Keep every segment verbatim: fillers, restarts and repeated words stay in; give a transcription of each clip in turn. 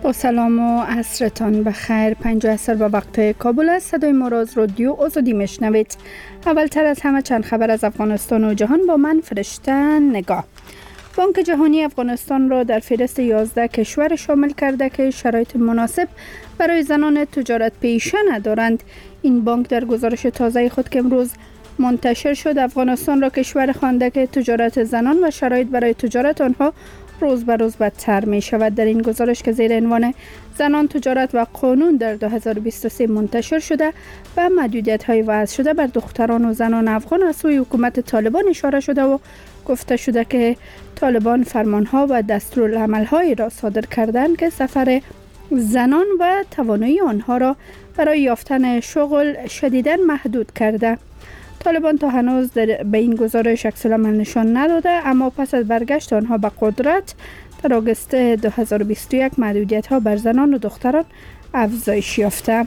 با سلام و عصرتان بخیر. پنج عصر به وقت کابل است. صدای ما را از رادیو آزادی میشنوید. اولتر از همه چند خبر از افغانستان و جهان با من فرشته نگاه. بانک جهانی افغانستان را در فهرست یازده کشور شامل کرده که شرایط مناسب برای زنان تجارت پیشه ندارند. این بانک در گزارش تازه خود که امروز منتشر شد افغانستان را کشور خوانده که تجارت زنان و شرایط برای تجارت آنها روز به روز بدتر می شود. در این گزارش که زیر عنوان زنان تجارت و قانون در دو هزار و بیست و سه منتشر شده و محدودیت های وضع شده بر دختران و زنان افغان از سوی حکومت طالبان اشاره شده و گفته شده که طالبان فرمانها و دستورالعمل‌هایی را صادر کردند که سفر زنان و توانایی آنها را برای یافتن شغل شدیداً محدود کرده. طالبان تا هنوز در به این گزارش عکس‌العمل نشان نداده، اما پس از برگشت آنها به قدرت در آگوست دو هزار و بیست و یک محدودیت‌ها بر زنان و دختران افزایش یافته.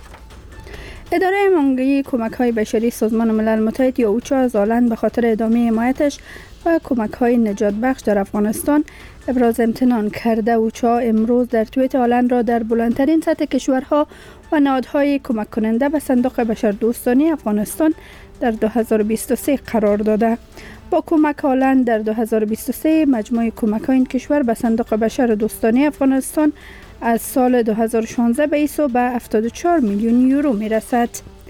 اداره مانگی کمک‌های بشری سازمان ملل متحد یا اوچا از آلند به خاطر ادامه حمایتش و کمک‌های نجات بخش در افغانستان ابراز امتنان کرده. اوچا امروز در توییت آلند را در بلندترین سطح کشورها و نهادهای کمک کننده به صندوق بشردوستانه افغانستان در دو هزار و بیست و سه قرار داده. با کمک آلند در دو هزار و بیست و سه مجموع کمک‌های این کشور به صندوق بشردوستانه افغانستان از سال دو هزار و شانزده به ایسو به هفتاد و چهار میلیون یورو میرسد.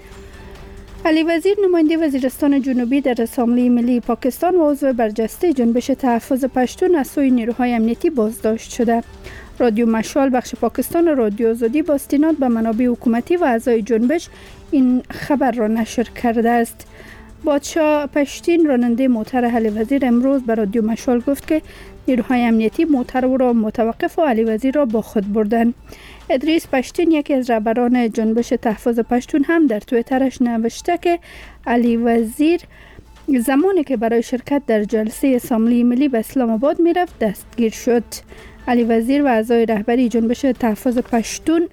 علی وزیر نماینده وزیرستان جنوبی در اسامبلی ملی پاکستان و عضو برجسته جنبش تحفظ پشتون از سوی نیروهای امنیتی بازداشت شده. رادیو مشال بخش پاکستان رادیو آزادی با استناد به منابع حکومتی و اعضای جنبش این خبر را نشر کرده است. بادشاه پشتین راننده موتر علی وزیر امروز به رادیو مشال گفت که نیروهای امنیتی موتر او را متوقف و علی وزیر را با خود بردند. ادریس پشتین یکی از رهبران جنبش تحفظ پشتون هم در توییترش نوشته که علی وزیر زمانی که برای شرکت در جلسه اسامبلی ملی به اسلام آباد میرفت دستگیر شد. علی وزیر و اعضای رهبری جنبش تحفظ پشتون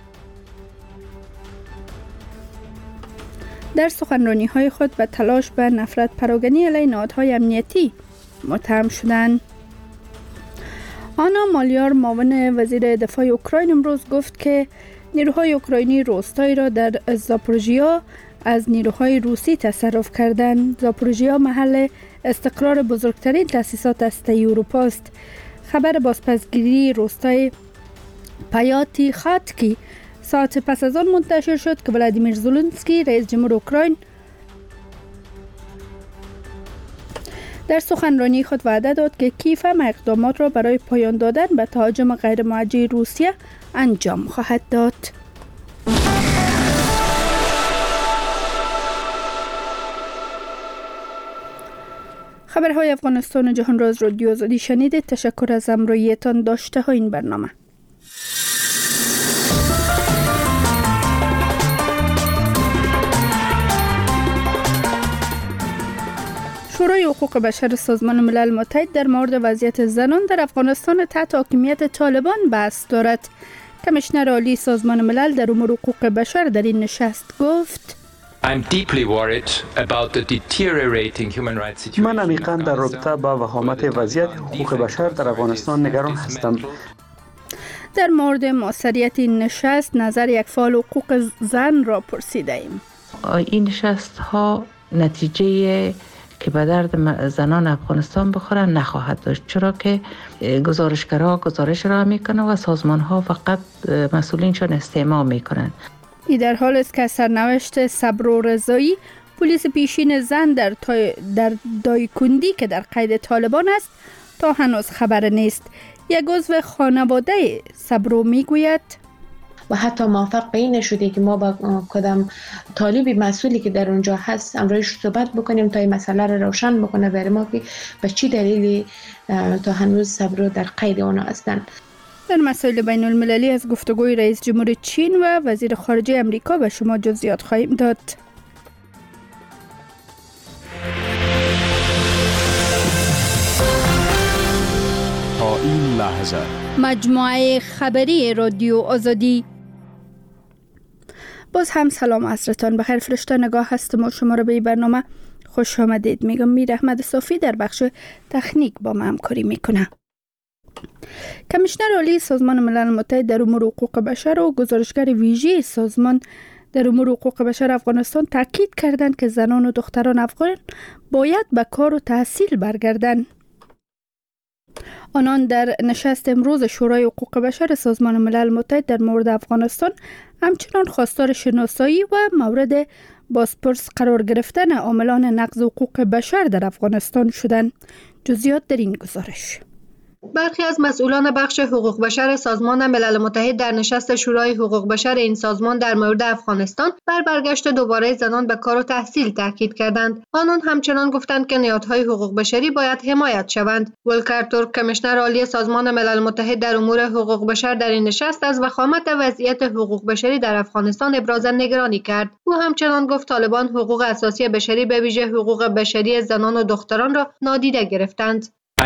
در سخنرانی‌های خود به تلاش به نفرت پراگنی علیه نهادهای امنیتی متهم شدند. آنا مالیار معاون وزیر دفاع اوکراین امروز گفت که نیروهای اوکراینی روستایی را در زاپوروژیا از نیروهای روسی تصرف کردند. زاپوروژیا محل استقرار بزرگترین تأسیسات هسته‌ای اروپا است. خبر بازپسگیری روستای پیاتی خاتکی ساعت پس از آن منتشر شد که ولادیمیر زلنسکی رئیس جمهور اوکراین در سخنرانی خود وعده داد که کیف هم اقدامات را برای پایان دادن به تهاجم غیر موجه روسیه انجام خواهد داد. خبرهای افغانستان و جهان را از رادیو آزادی شنیدید. تشکر از همراهیتان. داشته ها این برنامه. شورای حقوق بشر سازمان ملل متحد در مورد وضعیت زنان در افغانستان تحت حاکمیت طالبان بحث دارد. کمیشنر عالی سازمان ملل در امور حقوق بشر در این نشست گفت: من عمیقاً در رابطه با وخامت وضعیت حقوق بشر در افغانستان نگران هستم. در مورد موثریت این نشست نظر یک فعال حقوق زن را پرسیده ایم. این نشست ها نتیجه که به درد زنان افغانستان بخورن نخواهد داشت، چرا که گزارشگرها گزارش را میکنن و سازمان ها فقط مسئولینشان استماع میکنن. این در حال است که سرنوشت صبر و رضایی پلیس پیشین زن در, در دایکندی که در قید طالبان است تا هنوز خبر نیست. یک عضو خانواده صبرو میگوید و حتی موافق به این نشده که ما با کدام طالبی مسئولی که در اونجا هست امروز صحبت بکنیم تا این مسئله رو روشن بکنه برای ما که به چی دلیلی تا هنوز صبرو در قید اونا هستند. در مسائل بین المللی از گفتگوی رئیس جمهور چین و وزیر خارجه امریکا به شما جزئیات خواهیم داد. تا این لحظه مجموعه خبری رادیو آزادی. باز هم سلام عصرتان بخیر. فرشته نگاه هستم و شما را به این برنامه خوش آمدید میگم. میر احمد صافی در بخش تکنیک با ما همکاری میکنه. کمیشنر عالی سازمان ملل متحد در امور حقوق بشر و گزارشگر ویژه سازمان در امور حقوق بشر افغانستان تاکید کردند که زنان و دختران افغان باید به کار و تحصیل برگردند. آنان در نشست امروز شورای حقوق بشر سازمان ملل متحد در مورد افغانستان همچنان خواستار شناسایی و مورد بازپرس قرار گرفتن عاملان نقض حقوق بشر در افغانستان شدند. جزئیات در این گزارش. برخی از مسئولان بخش حقوق بشر سازمان ملل متحد در نشست شورای حقوق بشر این سازمان در مورد افغانستان بر برگشت دوباره زنان به کار و تحصیل تاکید کردند. آنان همچنان گفتند که نهادهای حقوق بشری باید حمایت شوند. ولکر تورک، کمیشنر عالی سازمان ملل متحد در امور حقوق بشر در این نشست از وخامت وضعیت حقوق بشری در افغانستان ابراز نگرانی کرد. او همچنان گفت طالبان حقوق اساسی بشری به ویژه حقوق بشری زنان و دختران را نادیده گرفتند.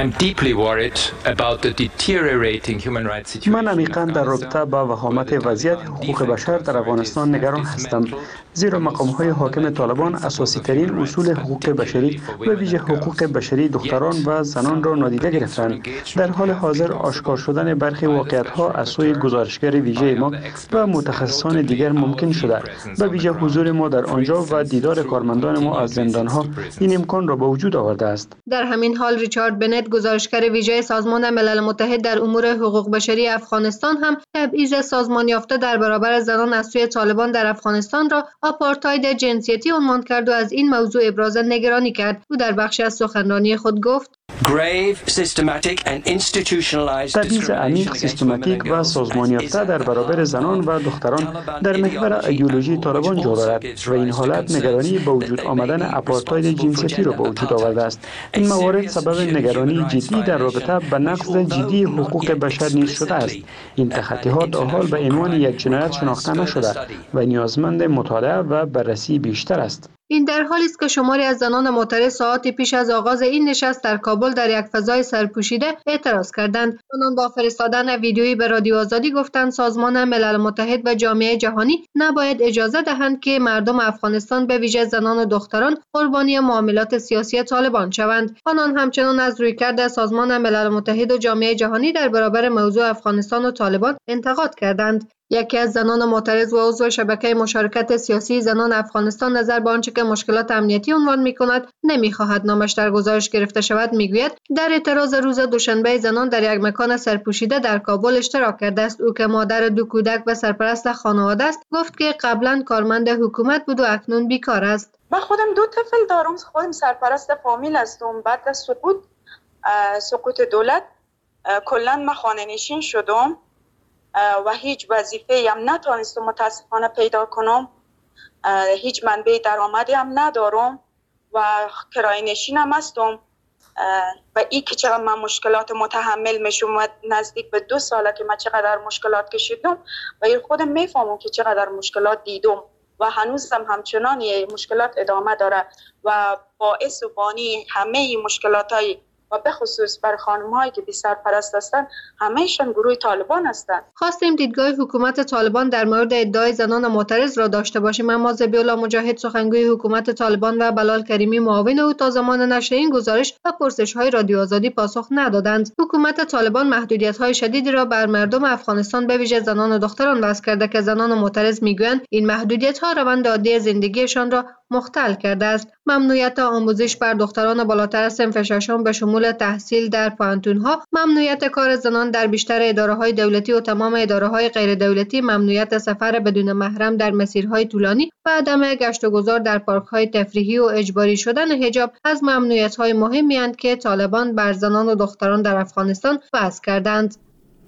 من عمیقاً در رابطه با وخامت وضعیت حقوق بشر در افغانستان نگران هستم، زیرا مقام‌های حاکم طالبان اساسی ترین اصول حقوق بشری و ویژه حقوق بشری دختران و زنان را نادیده گرفتند. در حال حاضر آشکار شدن برخی واقعیت‌ها از سوی گزارشگر ویژه ما و متخصصان دیگر ممکن شده. به ویژه حضور ما در آنجا و دیدار کارمندان ما از زندان‌ها این امکان را به وجود آورده است. در همین حال ریچارد بنت، گزارشگر ویژه سازمان ملل متحد در امور حقوق بشری افغانستان، هم تبعیض سازمان یافته در برابر زنان از سوی طالبان در افغانستان را آپارتاید جنسیتی عنوان کرد و از این موضوع ابراز نگرانی کرد. او در بخشی از سخنرانی خود گفت: تبعیض عمیق، سیستماتیک و سازمان یافته در برابر زنان و دختران در محور ایدئولوژی طالبان جا دارد و این حالت نگرانی به وجود آمدن آپارتاید جنسیتی را به وجود آورده است. این موارد سبب نگرانی جدی در رابطه با نقض جدی حقوق بشر نیز شده است. این تخطی‌ها تا حال به عنوان یک جنایت شناخته نشده و نیازمند مطالعه و بررسی بیشتر است. این در حالی است که شماری از زنان معترض ساعاتی پیش از آغاز این نشست در کابل در یک فضای سرپوشیده اعتراض کردند. آنان با فرستادن ویدیویی به رادیو آزادی گفتند سازمان ملل متحد و جامعه جهانی نباید اجازه دهند که مردم افغانستان به ویژه زنان و دختران قربانی معاملات سیاسی طالبان شوند. آنان همچنان از رویکرد سازمان ملل متحد و جامعه جهانی در برابر موضوع افغانستان و طالبان انتقاد کردند. یکی از زنان معترض و عضو شبکه مشارکت سیاسی زنان افغانستان نظر به آنچه که مشکلات امنیتی عنوان می‌کند نمی‌خواهد نامش در گزارش گرفته شود میگوید در اعتراض روز دوشنبه زنان در یک مکان سرپوشیده در کابل اشتراک کرده است. او که مادر دو کودک و سرپرست خانواده است گفت که قبلا کارمند حکومت بود و اکنون بیکار است. من خودم دو طفل دارم، خودم سرپرست فامیل هستم. بعد از سقوط سقوط دولت کلا من خانه نشین شدم و هیچ وظیفه‌ای هم نتونستم متاسفانه پیدا کنم. هیچ منبع درآمدی هم ندارم و کرایه نشینم هستم و این که چقدر من مشکلات متحمل میشم و نزدیک به دو ساله که من چقدر مشکلات کشیدم و این خودم میفهمم که چقدر مشکلات دیدم و هنوزم همچنان این مشکلات ادامه داره و باعث و بانی همه این مشکلاتای و به خصوص بر خانم‌هایی که بی سرپرست هستند همه‌شان گروه طالبان هستند. خواستیم دیدگاه حکومت طالبان در مورد ادعای زنان معترض را داشته باشیم، اما ذبیح‌الله مجاهد سخنگوی حکومت طالبان و بلال کریمی معاون او تا زمان نشر این گزارش و پرسش‌های رادیو آزادی پاسخ ندادند. حکومت طالبان محدودیت‌های شدیدی را بر مردم افغانستان به ویژه زنان و دختران وضع کرده که زنان معترض می‌گویند این محدودیت‌ها روند عادی زندگیشان را مختل کرده است. ممنوعیت آموزش بر دختران بالاتر از صنف ششم به شمول تحصیل در پانتون‌ها، ممنوعیت کار زنان در بیشتر اداره‌های دولتی و تمام اداره‌های غیر دولتی، ممنوعیت سفر بدون محرم در مسیرهای طولانی و عدم گشت و گذار در پارک‌های تفریحی و اجباری شدن حجاب از ممنوعیت‌های مهمی اند که طالبان بر زنان و دختران در افغانستان وضع کردند.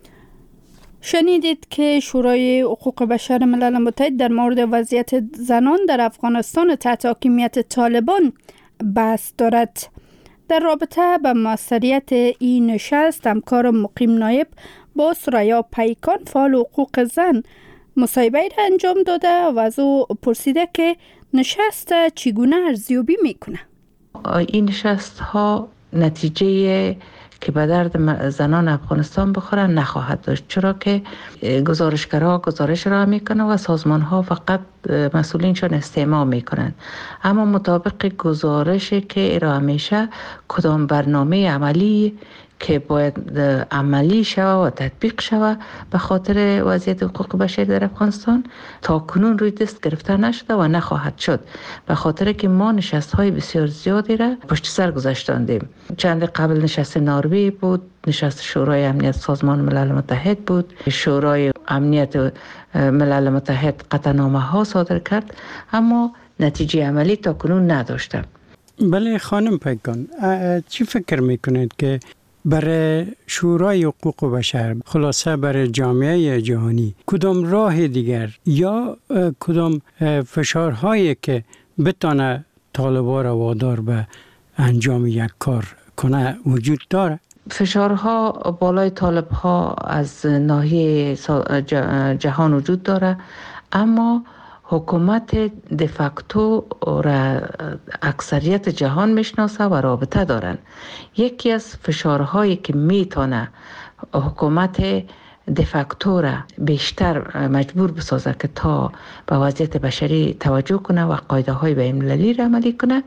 شنیدید که شورای حقوق بشر ملل متحد در مورد وضعیت زنان در افغانستان تحت حاکمیت طالبان بحث دارد. در رابطه با موثریت این نشست همکار مقیم نایب با سریا پیکان فعال حقوق زن مصاحبه را انجام داده و از او پرسیده که نشست چگونه ارزیابی میکنه. این نشست ها نتیجه که به درد زنان افغانستان بخوره نخواهد داشت، چرا که گزارشگرها گزارش را میکنن و سازمان ها فقط مسئولینشان استماع میکنن، اما مطابق گزارشی که ارائه میشه کدام برنامه عملی که باید عملی شود و تطبیق شود به خاطر وضعیت حقوق بشر در افغانستان تا کنون روی دست گرفته نشده و نخواهد شد، به خاطر که ما نشست های بسیار زیادی را پشت سر گذاشتاندیم. چند قبل نشست ناروی بود، نشست شورای امنیت سازمان ملل متحد بود، شورای امنیت ملل متحد قطعنامه ها صادر کرد، اما نتیجه عملی تا کنون نداشته. بله خانم پیکان، چی فکر میکنید که برای شورای حقوق بشر، خلاصه برای جامعه جهانی، کدام راه دیگر یا کدام فشارهایی که بتانه طالبان را وادار به انجام یک کار کنه وجود داره؟ فشارها بالای طالب ها از ناحیه جهان وجود داره، اما حکومت دفاکتو را اکثریت جهان میشناسه و رابطه دارن. یکی از فشارهایی که میتونه حکومت دفاکتو را بیشتر مجبور بسازه که تا به وضعیت بشری توجه کنه و قاعده های بین المللی را عملی کنه،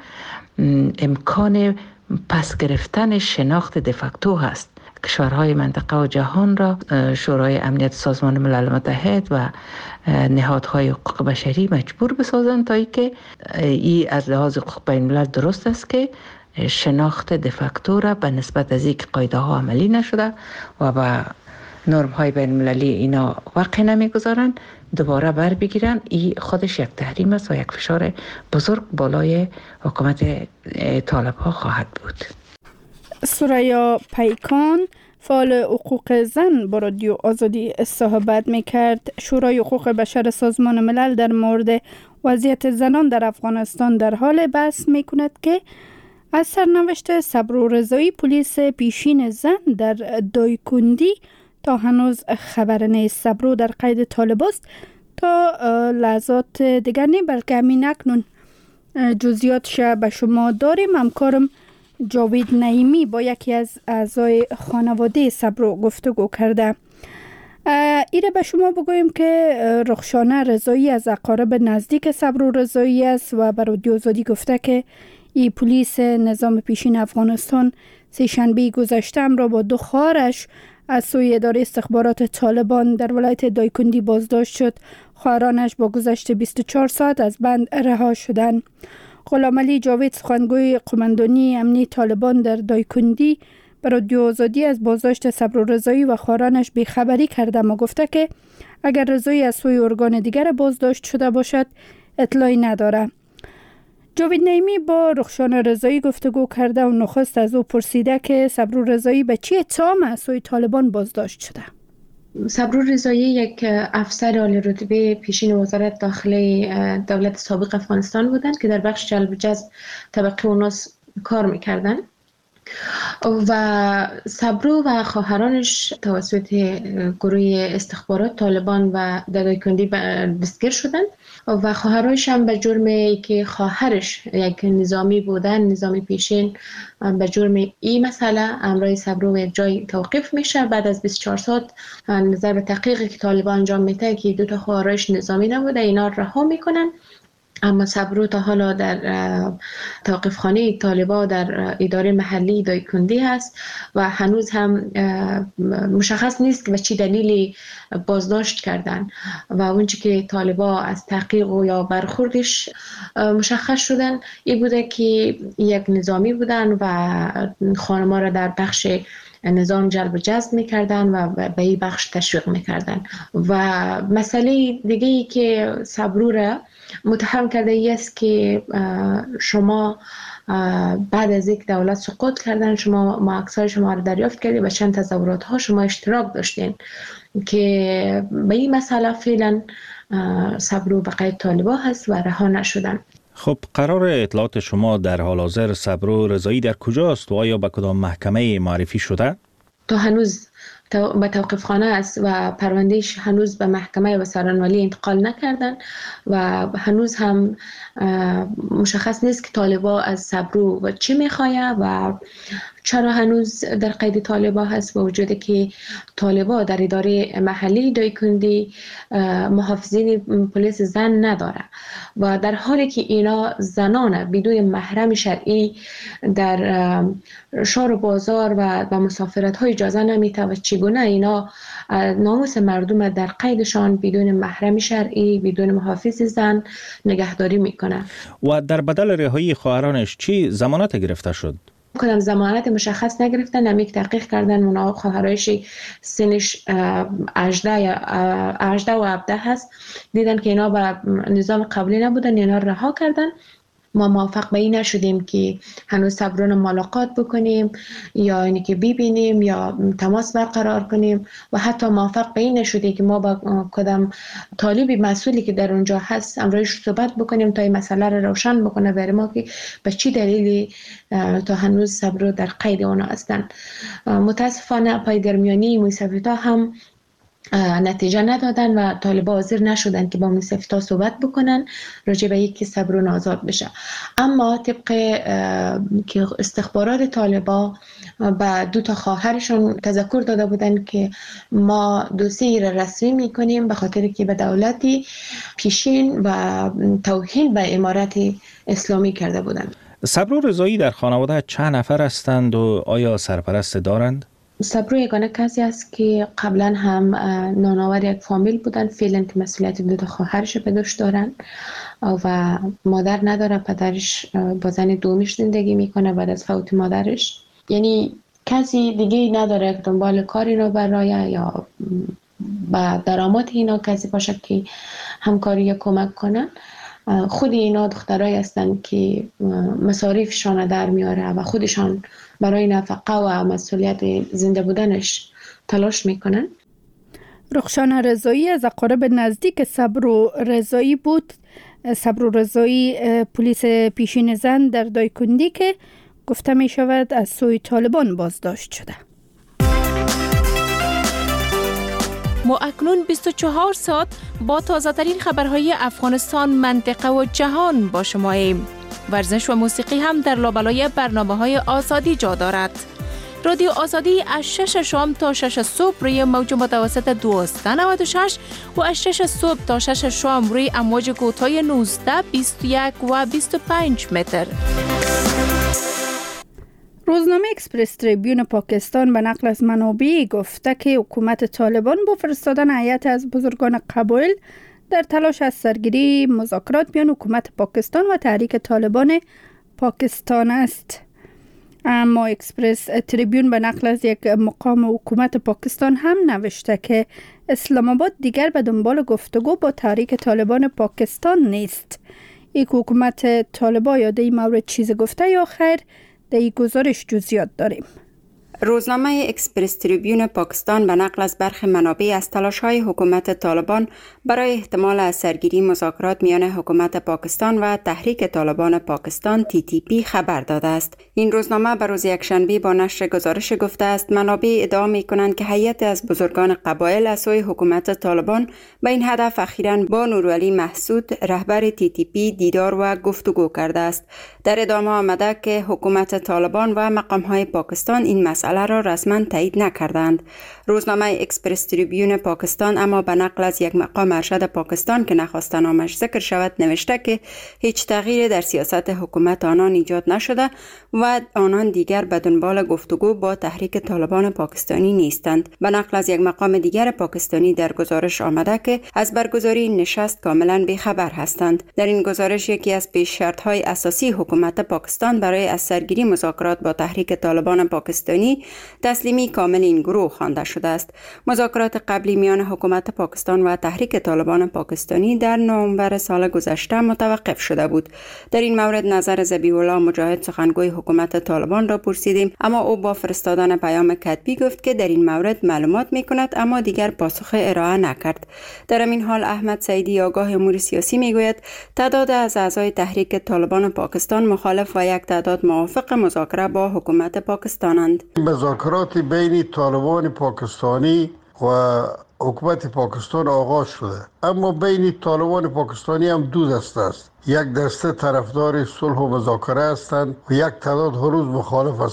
امکان پس گرفتن شناخت دفاکتو هست. کشورهای منطقه و جهان را شورای امنیت سازمان ملل متحد و نهادهای حقوق بشری مجبور بسازند تا اینکه ای از لحاظ حقوق بین الملل درست است که شناخت دفاکتو را به نسبت از اینکه قاعده ها عملی نشده و به نرم های بین المللی اینا وقع نمیگذارن دوباره بر بگیرن. این خودش یک تحریم است و یک فشار بزرگ بالای حکومت طالب ها خواهد بود. سریا پیکان، فعال حقوق زن، با رادیو آزادی صحبت میکرد. شورای حقوق بشر سازمان ملل در مورد وضعیت زنان در افغانستان در حال بحث میکند که از سرنوشت صبر و رضایی پلیس پیشین زن در دایکندی تا هنوز خبر نیست. صبرو در قید طالب است تا لحظات دیگر نی، بلکه همین اکنون جزئیاتش به شما داریم. همکارم جاوید نعیمی با یکی از اعضای خانواده صبرو گفتگو کرده. ایره به شما بگویم که رخشانه رضایی از اقارب نزدیک صبرو رضایی است و بر رادیو آزادی گفته که ای پلیس نظام پیشین افغانستان سه شنبه گذشته را با دو خواهرش از سوی اداره استخبارات طالبان در ولایت دایکندی بازداشت شد. خواهرانش با گذشت بیست و چهار ساعت از بند رها شدند. غلام علی جاوید، سخنگوی قماندانی امنی طالبان در دایکندی، به رادیو آزادی از بازداشت صبرو رضایی و خواهرانش بیخبری کرده و گفته که اگر رضایی از سوی ارگان دیگر بازداشت شده باشد اطلاعی نداره. جاوید نعیمی با رخشانه رضایی گفتگو کرده و نخست از او پرسیده که صبرو رضایی به چی اتهام از سوی طالبان بازداشت شده. صبرو رضایی یک افسر عالی رتبه پیشین وزارت داخلی دولت سابق افغانستان بودند که در بخش جلب و جذب طبقه اوناس کار میکردند و صبرو و خواهرانش توسط گروه استخبارات طالبان و دایکندی دستگیر شدند و خواهرانش هم به جرم که خواهرش یک نظامی بودن، نظامی پیشین، به جرم این مسئله امرای صبرو یک جای توقیف میشه. بعد از بیست و چهار ساعت نظر به تحقیقی که طالبان انجام میده که دو تا خواهرش نظامی نبوده، اینا رها میکنن. اما صبرو تا حالا در توقیفخانه طالبان در اداره محلی دایکندی هست و هنوز هم مشخص نیست که به چی دلیلی بازداشت کردن و اونچه که طالبان از تحقیق و یا برخوردش مشخص شدن این بوده که یک نظامی بودن و خانم‌ها را در بخش نظام جلب و جذب میکردن و به این بخش تشویق میکردن. و مسئله دیگه ای که صبرو را متهم کرده ای است که شما بعد از یک دولت سقوط کردن، شما ما عکسای شما رو دریافت کردید و چند تظاهرات ها شما اشتراک داشتین که به این مسئله فعلا صبرو به قید طالبان هست و رها نشدن. خب قرار اطلاعات شما در حال حاضر صبرو رضایی در کجاست و آیا به کدام محکمه معرفی شده؟ تا هنوز به توقیفخانه است و پروندهش هنوز به محکمه و سرانولی انتقال نکردن و هنوز هم مشخص نیست که طالبان از صبرو و چی میخواید و چرا هنوز در قید طالبان هست؟ با وجودی که طالبان در اداره محلی دایکندی محافظین پلیس زن نداره و در حالی که اینا زنان بدون محرم شرعی در شهر و بازار و و مسافرت های اجازه نمیده و چگونه اینا ناموس مردم در قیدشان بدون محرم شرعی بدون محافظ زن نگهداری میکنه. و در بدل رهایی خواهرانش چی ضمانت گرفته شد؟ کدام ضمانت مشخص نگرفتن، نمیک تحقیق کردن اونا خواهرایش سنش هجده یا هجده و هفده هست، دیدن که اینا به نظام قبلی نبودن، اینا رها کردن. ما موافق به این نشدیم که هنوز صبرانه ملاقات بکنیم یا اینی که ببینیم یا تماس برقرار کنیم و حتی موافق به این نشدیم که ما با کدام طالب مسئولی که در اونجا هست امروز صحبت بکنیم تا این مسئله رو روشن بکنه برای ما که به چی دلیلی تا هنوز صبر در قید اونا هستن. متاسفانه پای درمیانی موسیفیتا هم نتیجه ندادن و طالبان حاضر نشدن که با موسیفیتا صحبت بکنن راجع به اینکه صبرون آزاد بشه. اما طبق که استخبارات طالبان به دو تا خواهرشون تذکر داده بودن که ما دوسیه را رسمی میکنیم به خاطر که به دولتی پیشین و توهین به امارت اسلامی کرده بودند. صبرو رضایی در خانواده چند نفر هستند و آیا سرپرست دارند؟ صبرو یگانه کسی است که قبلا هم نانآور یک فامیل بودن، فعلا که مسئولیت دو تا خواهرش به دوش دارن و مادر نداره، پدرش با زن دومیش زندگی میکنه بعد از فوت مادرش. یعنی کسی دیگه نداره که دنبال کار اینا برای یا با درآمد اینا کسی باشه که همکاری یا کمک کنن. خود اینا دخترایی هستن که مصاریفشان در میاره و خودشان برای نفقه و مسئولیت زنده بودنش تلاش میکنن. رخشان رضایی از اقارب نزدیک صبرو رضایی بود. صبرو رضایی پلیس پیشین زن در دایکندی که گفته می شود از سوی طالبان بازداشت شده. ما اکنون بیست و چهار ساعت با تازه ترین خبرهای افغانستان، منطقه و جهان با شما ایم. ورزش و موسیقی هم در لابلای برنامه های آزادی جا دارد. رادیو آزادی از شش شام تا شش صبح روی موج متوسط دویست و نود و شش و از شش صبح تا شش شام روی امواج کوتاه نوزده، بیست و یک و بیست و پنج متر. روزنامه اکسپرس تریبیون پاکستان به نقل از منابع گفته که حکومت طالبان با فرستادن هیئت از بزرگان قبایل در تلاش از سرگیری مذاکرات میان حکومت پاکستان و تحریک طالبان پاکستان است. اما اکسپرس تریبیون به نقل از یک مقام حکومت پاکستان هم نوشته که اسلام آباد دیگر به دنبال گفتگو با تحریک طالبان پاکستان نیست. یک حکومت طالبان یا دی مورد چیز گفته یا خیر، در این گزارش جزئیات داریم. روزنامه اکسپرس تریبیون پاکستان به نقل از برخی منابع از تلاش‌های حکومت طالبان برای احتمال از سرگیری مذاکرات میان حکومت پاکستان و تحریک طالبان پاکستان تی تی پی خبر داده است. این روزنامه به روز یکشنبه با نشر گزارش گفته است منابع ادعا می‌کنند که هیئت از بزرگان قبایل از سوی حکومت طالبان به این هدف اخیراً با نورعلی محسود رهبر تی تی پی دیدار و گفتگو کرده است. در ادامه آمده که حکومت طالبان و مقام‌های پاکستان این مسئله را رسما تایید نکردند. روزنامه اکسپرس تریبیون پاکستان اما به نقل از یک مقام ارشد پاکستان که نخواسته نامش ذکر شود نوشته که هیچ تغییری در سیاست حکومت آنان ایجاد نشده و آنان دیگر به دنبال گفتگو با تحریک طالبان پاکستانی نیستند. به نقل از یک مقام دیگر پاکستانی در گزارش آمده که از برگزاری این نشست کاملا بیخبر هستند. در این گزارش یکی از پیش شرط‌های اساسی حکومت پاکستان برای از سرگیری مذاکرات با تحریک طالبان پاکستانی تسلیمی کامل این گروه خوانده شده است. مذاکرات قبلی میان حکومت پاکستان و تحریک طالبان پاکستانی در نوامبر سال گذشته متوقف شده بود. در این مورد نظر ذبیح الله مجاهد سخنگوی حکومت طالبان را پرسیدیم، اما او با فرستادن پیام کتبی گفت که در این مورد معلومات میکند اما دیگر پاسخ ارائه نکرد. در همین حال احمد سعیدی آگاه امور سیاسی میگوید تعداد از اعضای تحریک طالبان پاکستان مخالف و یک تعداد موافق مذاکره با حکومت پاکستانند. مذاکرات بین طالبان پاکستانی و حکومت پاکستان آغاز شده، اما بین طالبان پاکستانی هم دو دسته است. یک دسته طرفدار صلح و مذاکره هستند و یک تعداد هنوز مخالف هستند.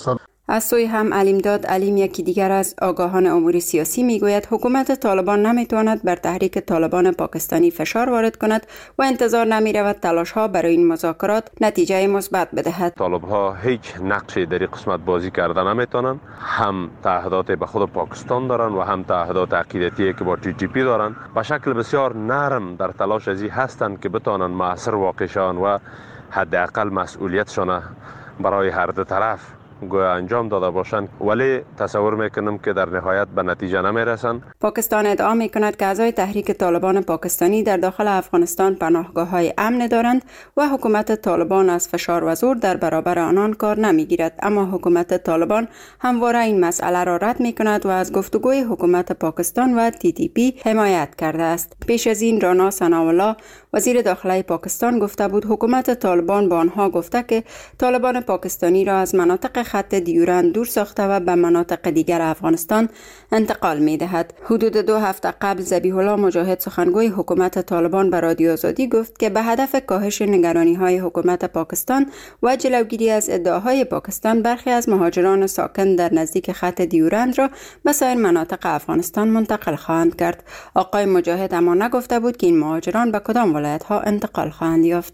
از سوی هم علیمداد علیم یکی دیگر از آگاهان امور سیاسی میگوید حکومت طالبان نمیتواند بر تحریک طالبان پاکستانی فشار وارد کند و انتظار نمیرود تلاش‌ها برای این مذاکرات نتیجه مثبت بدهد. طالب‌ها هیچ نقشی در این قسمت بازی کرده نمیتونن، هم تعهدات به خود پاکستان دارن و هم تعهدات عقیدتی که با تی جی پی دارن. به شکل بسیار نرم در تلاش ازی هستند که بتونن مؤثر واقع شوند و حداقل مسئولیتشون برای هر دو طرف گویا انجام داده باشند، ولی تصور میکنم که در نهایت به نتیجه نمیرسند. پاکستان ادعا میکند که اعضای تحریک طالبان پاکستانی در داخل افغانستان پناهگاه‌های امن دارند و حکومت طالبان از فشار و زور در برابر آنان کار نمیگیرد، اما حکومت طالبان همواره این مسئله را رد میکند و از گفتگوی حکومت پاکستان و تی تی پی حمایت کرده است. پیش از این رانا ثناءالله وزیر داخلی پاکستان گفته بود حکومت طالبان با آنها گفته که طالبان پاکستانی را از مناطق خط دیورند دور ساخته و به مناطق دیگر افغانستان انتقال می دهد. حدود دو هفته قبل ذبیح الله مجاهد سخنگوی حکومت طالبان به رادیو آزادی گفت که به هدف کاهش نگرانی های حکومت پاکستان و جلوگیری از ادعاهای پاکستان برخی از مهاجران ساکن در نزدیک خط دیورند را به سایر مناطق افغانستان منتقل خواهند کرد. آقای مجاهد اما نگفته بود که این مهاجران به کدام ولایت ها انتقال خواهند یافت.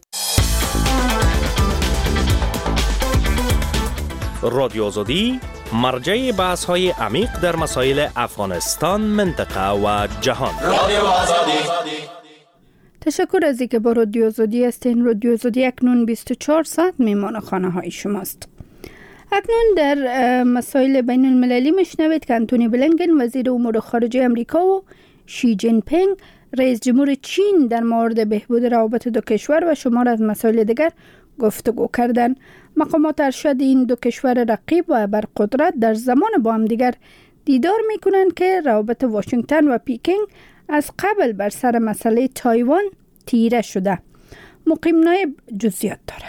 رادیو آزادی مرجع بحث های عمیق در مسائل افغانستان، منطقه و جهان. رادیو آزادی. تشکر از اینکه با رادیو آزادی هستین. رادیو آزادی اکنون بیست و چهار ساعت میمان خانه های شماست. اکنون در مسائل بین المللی مشنوید که انتونی بلینکن وزیر امور خارجه امریکا و شی جین پینگ رئیس جمهور چین در مورد بهبود روابط دو کشور و شمار از مسائل دیگر گفتگو کردند. مقامات ارشد این دو کشور رقیب و برقدرت در زمان با هم دیگر دیدار میکنند که روابط واشنگتن و پیکینگ از قبل بر سر مسئله تایوان تیره شده. مقیم نایب جزئیات داره.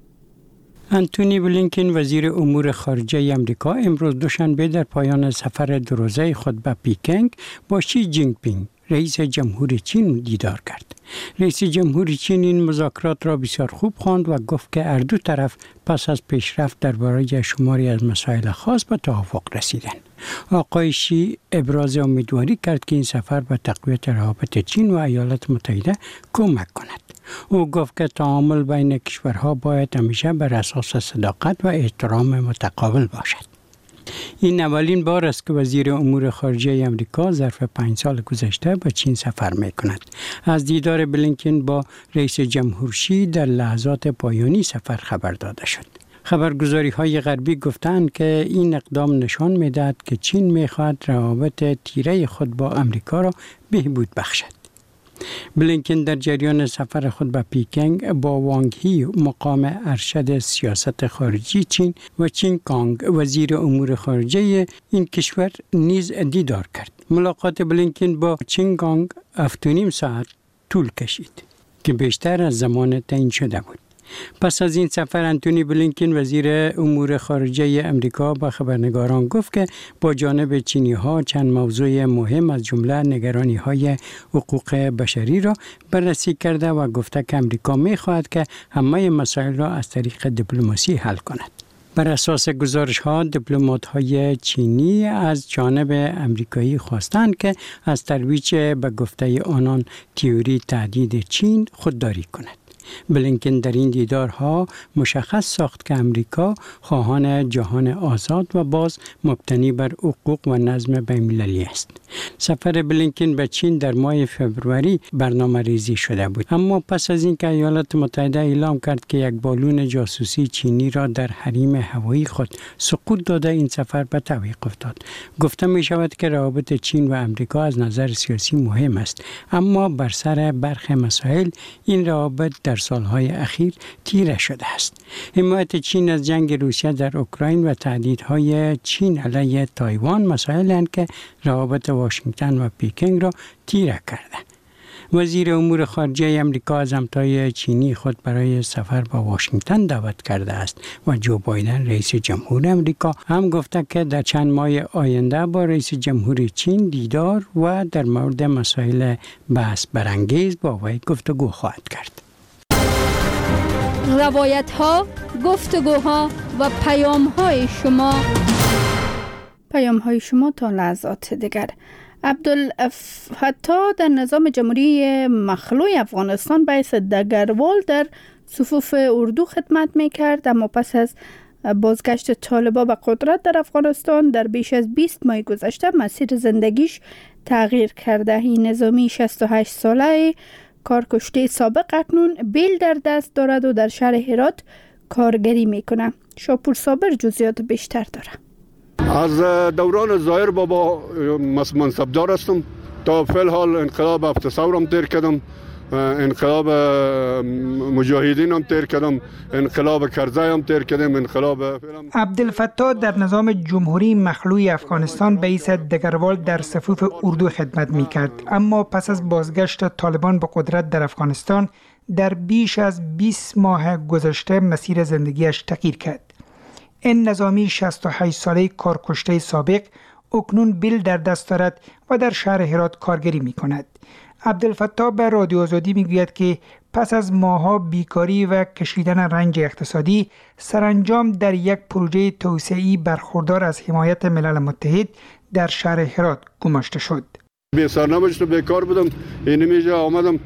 انتونی بلینکن وزیر امور خارجه امریکا امروز دوشنبه در پایان سفر دو روزه خود به پیکینگ با شی جین پینگ رئیس جمهور چین دیدار کرد. رئیس جمهور چین این مذاکرات را بسیار خوب خواند و گفت که هر دو طرف پس از پیشرفت درباره شماری از مسائل خاص به توافق رسیدند. آقای شی ابراز امیدواری کرد که این سفر به تقویت روابط چین و ایالات متحده کمک کند. او گفت که تعامل بین کشورها باید همیشه بر اساس صداقت و احترام متقابل باشد. این اولین بار است که وزیر امور خارجه امریکا ظرف پنج سال گذشته به چین سفر می کند. از دیدار بلینکن با رئیس جمهور شی در لحظات پایانی سفر خبر داده شد. خبرگزاری های غربی گفتند که این اقدام نشان می دهد که چین می خواهد روابط تیره خود با امریکا را بهبود بخشد. بلینکن در جریان سفر خود به پیکینگ با وانگ هی مقام ارشد سیاست خارجی چین و چین کانگ وزیر امور خارجه این کشور نیز دیدار کرد. ملاقات بلینکن با چین کانگ هفت و نیم ساعت طول کشید که بیشتر از زمان تعیین شده بود. پس از این سفر انتونی بلینکن وزیر امور خارجه امریکا به خبرنگاران گفت که با جانب چینی ها چند موضوع مهم از جمله نگرانی های حقوق بشری را بررسی کرده و گفته که امریکا می خواهد که همه مسائل را از طریق دیپلماسی حل کند. بر اساس گزارش ها دیپلمات های چینی از جانب امریکایی خواستند که از ترویج به گفته آنان تئوری تهدید چین خودداری کند. بلینکن در این دیدارها مشخص ساخت که امریکا خواهان جهان آزاد و باز مبتنی بر حقوق و نظم بین‌المللی است. سفر بلینکن به چین در ماه فوریه برنامه ریزی شده بود، اما پس از اینکه ایالات متحده اعلام کرد که یک بالون جاسوسی چینی را در حریم هوایی خود سقوط داده، این سفر به تعویق افتاد. گفته می شود که روابط چین و امریکا از نظر سیاسی مهم است، اما بر سر برخی مسائل این روابط در سالهای اخیر تیره شده است. حمایت چین از جنگ روسیه در اوکراین و تهدیدهای چین علیه تایوان مسائلند که روابط واشنگتن و پیکینگ را تیره کرده. وزیر امور خارجه امریکا از همتای چینی خود برای سفر به واشنگتن دعوت کرده است و جو بایدن رئیس جمهور امریکا هم گفته که در چند ماه آینده با رئیس جمهور چین دیدار و در مورد مسائل بحث برانگیز با وی گفتگو خواهد کرد. روایت ها، گفتگوها و پیام های شما پیام های شما تا لحظات دیگر. عبدالفتاح در نظام جمهوری مخلوع افغانستان به حیث دگروال در صفوف اردو خدمت میکرد، اما پس از بازگشت طالبان به قدرت در افغانستان در بیش از بیست ماه گذشته مسیر زندگیش تغییر کرده. این نظامی شصت و هشت ساله کارکشته سابق اکنون بیل در دست دارد و در شهر هرات کارگری میکنه. شاپور صابر جزئیات بیشتر داره. از دوران ظاهر بابا منصبدار هستم. تا فعل حال انقلاب هفت ثورم تیر کردم، انقلاب مجاهدین هم تیر کردم، انقلاب کرزی هم تیر کردم، انقلاب عبدالفتاح در نظام جمهوری مخلوع افغانستان به حیث دگروال در صفوف اردو خدمت میکرد، اما پس از بازگشت طالبان به قدرت در افغانستان در بیش از بیست ماه گذشته مسیر زندگیش تغییر کرد. این نظامی شصت و هشت ساله کارکشته سابق اکنون بیل در دست دارد و در شهر هرات کارگری می کند. عبدالفتاح به رادیو آزادی می گوید که پس از ماه‌ها بیکاری و کشیدن رنج اقتصادی سرانجام در یک پروژه توسعه‌ای برخوردار از حمایت ملل متحد در شهر هرات گماشته شد. بی سرنوشت و بیکار بودم، اینمیجا آمدم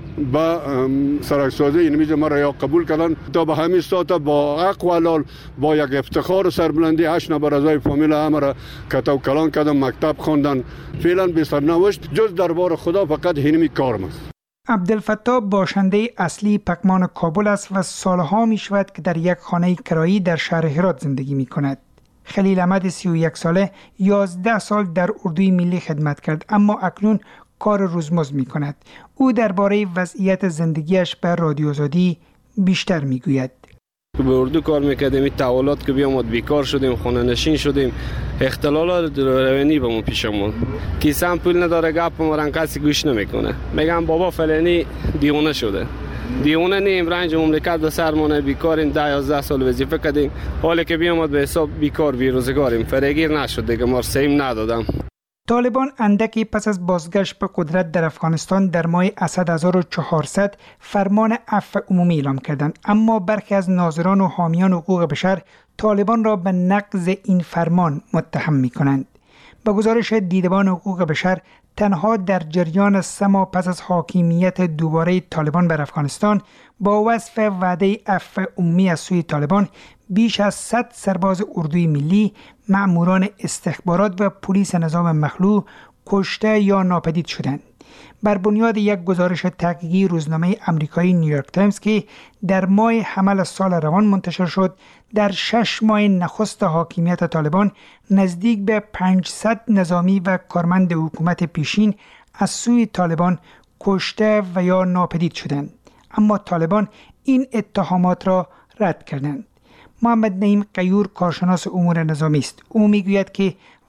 با سرکسازی اینمیجا مرا یا قبول کردن تا به همین ساعت با حق و حلال با یک افتخار و سربلندی هشت نفر اعضای فامیل همه را کتاب کلان کردم، مکتب خواندن. فعلا بی سرنوشت جز دربار خدا فقط اینمی کارم است. عبدالفتاح باشنده اصلی پکمان کابل است و سالها می شود که در یک خانه کرایی در شهر هرات زندگی می کند. خلیل احمد سی و یک ساله یازده سال در اردوی ملی خدمت کرد، اما اکنون کار روزمزد می کند. او درباره وضعیت زندگیش به رادیو آزادی بیشتر می گوید. به اردو کار میکردیم، این تحولات که بیامد بیکار شدیم، خانه نشین شدیم، اختلالات روانی به ما پیش آمد. کیسه هم پول نداره، گپ ما کسی گوش نمیکنه. میگم بابا فلانی دیوانه شده. دیوانه نیم، رنج مملکت به سرمانه بیکاریم، ده یازده سال وظیفه کردیم، حالی که بیامد به حساب بیکار بیروزگاریم، فریگیر نشد دیگه، ما سیم ندادم. طالبان اندکی پس از بازگشت به قدرت در افغانستان در ماه اسد هزار و چهارصد فرمان عفو عمومی اعلام کردند، اما برخی از ناظران و حامیان حقوق بشر طالبان را به نقض این فرمان متهم می کنند. به گزارش دیدبان حقوق بشر، تنها در جریان سه ماه پس از حاکمیت دوباره طالبان بر افغانستان با وصف وعده عفو عمومی از سوی طالبان، بیش از صد سرباز اردوی ملی، مأموران استخبارات و پلیس نظام مخلوع کشته یا ناپدید شدند. بر بنیاد یک گزارش تحقیقی روزنامه آمریکایی نیویورک تایمز که در ماه حمل سال روان منتشر شد، در شش ماه نخست حاکمیت طالبان نزدیک به پانصد نظامی و کارمند حکومت پیشین از سوی طالبان کشته و یا ناپدید شدند، اما طالبان این اتهامات را رد کردند. محمد نعیم قیور کارشناس امور نظامی است. او میگوید که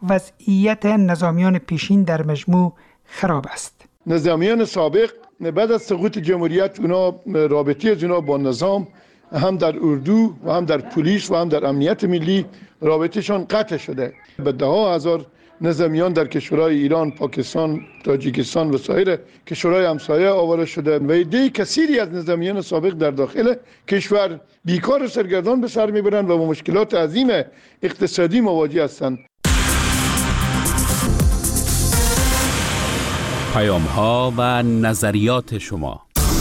وضعیت نظامیان پیشین در مجموع خراب است. نظامیان سابق بعد از سقوط جمهوریت اونا رابطه از اونا با نظام هم در اردو و هم در پلیس و هم در امنیت ملی رابطهشان قطع شده. به ده ها هزار نظامیان در کشورهای ایران، پاکستان، تاجیکستان و سایر کشورهای همسایه آواره شده و عده کثیری از نظامیان سابق در داخل کشور بیکار و سرگردان به سر میبرند و با مشکلات عظیم اقتصادی مواجه هستند. پیام ها و نظریات شما.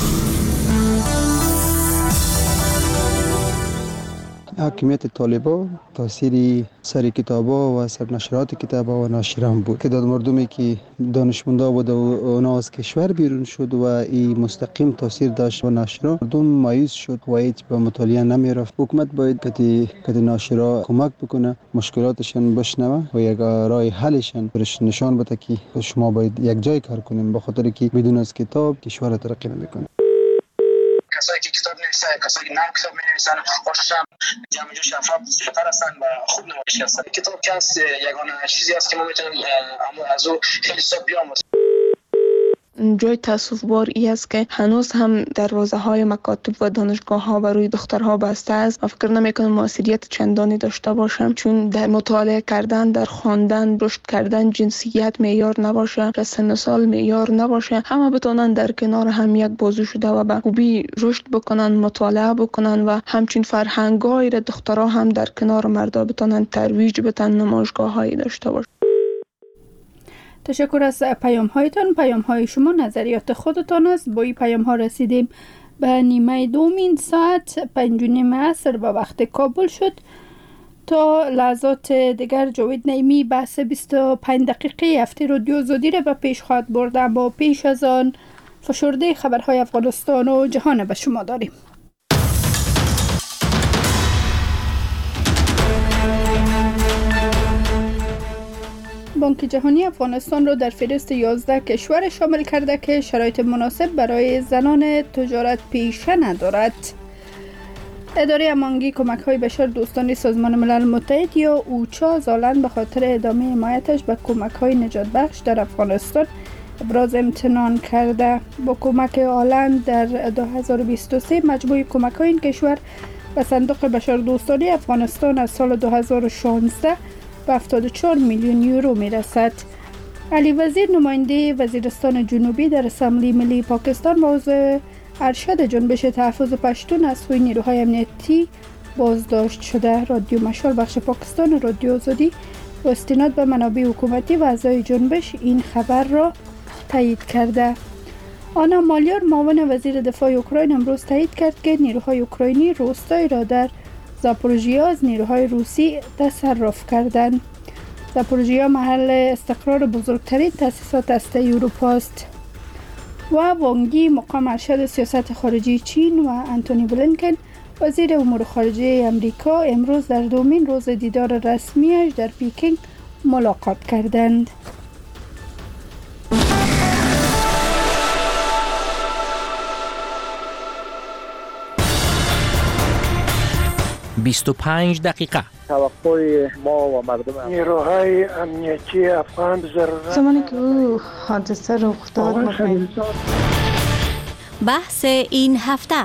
حاکمیت طالبان تاثیر سر کتابا و سرنشرات کتابا و ناشران بود که داد مردمی که دانشمندا بود و اونا از کشور بیرون شد و این مستقیم تاثیر داشت و ناشران مردم مایوس شد و هیچ به مطالعه نمی رفت. حکومت باید که که ناشرا کمک بکنه، مشکلاتشان بشنوه و یک راه حلشان برش نشان بده که شما باید یک جای کار کنیم، به خاطر که بدون از کتاب کشور ترقی نمیکنه. کسایی که کتاب نویسن، کسایی که نام کتاب می‌نویسن، خوشش هم جمع جوش افراد بهتر هستن و خوب نمایش هستن. کتاب که هست یگانه چیزی است که ما میتونیم از او خیلی حساب بیاموزیم. جای تاسف بار ای است که هنوز هم دروازه های مکاتب و دانشگاه ها برای دخترها بسته است. من فکر نمی کنم موثریت چندانی داشته باشم، چون در مطالعه کردن، در خواندن، رشد کردن جنسیت معیار نباشه، سن سال معیار نباشه. همه بتونن در کنار هم یک بازو شده و به خوبی رشد بکنن، مطالعه بکنن و همچین فرهنگای را دخترها هم در کنار مردا بتونن ترویج بدن، نمایشگاه هایی داشته باشن. تشکر از پیام هایتان. پیام های شما نظریات خودتان است. با این پیام ها رسیدیم به نیمه دومین ساعت پنج و نیم عصر به وقت کابل شد. تا لحظات دیگر جاوید نعیمی بحث بیست و پنج دقیقه هفته رادیو آزادی را به پیش خواهد برد، اما پیش از آن فشرده خبرهای افغانستان و جهان به شما داریم. بانک جهانی افغانستان را در فهرست یازده کشور شامل کرده که شرایط مناسب برای زنان تجارت پیشه ندارد. اداره امانگی کمک های بشر دوستانه سازمان ملل متحد یا اوچا زالن به خاطر ادامه حمایتش به کمک های نجات بخش در افغانستان ابراز امتنان کرده. با کمک هالند در دو هزار و بیست و سه مجموع کمک های این کشور به صندوق بشر دوستانه افغانستان از سال دو هزار و شانزده به هفتاد و چهار میلیون یورو می رسد. علی وزیر نماینده وزیرستان جنوبی در اسمبلی ملی پاکستان موضوع ارشد جنبش تحفظ پشتون از سوی نیروهای امنیتی بازداشت شده. رادیو مشال بخش پاکستان و رادیو آزادی با استناد به منابع حکومتی و اعضای جنبش این خبر را تایید کرده. آنا مالیار معاون وزیر دفاع اوکراین امروز تایید کرد که نیروهای اوکراینی روستایی را در زاپوروژیا از نیروهای روسی تصرف کردند. زاپوروژیا محل استقرار بزرگترین تأسیسات هسته‌ای اروپا است. و وانگی مقام ارشد سیاست خارجی چین و انتونی بلینکن وزیر امور خارجه امریکا امروز در دومین روز دیدار رسمیش در پیکینگ ملاقات کردند. بیست و پنج دقیقه توقع ما و مردم نیروهای امنیتی افغان ضرورت زمانی که او حادثه رخ داد بحث این هفته.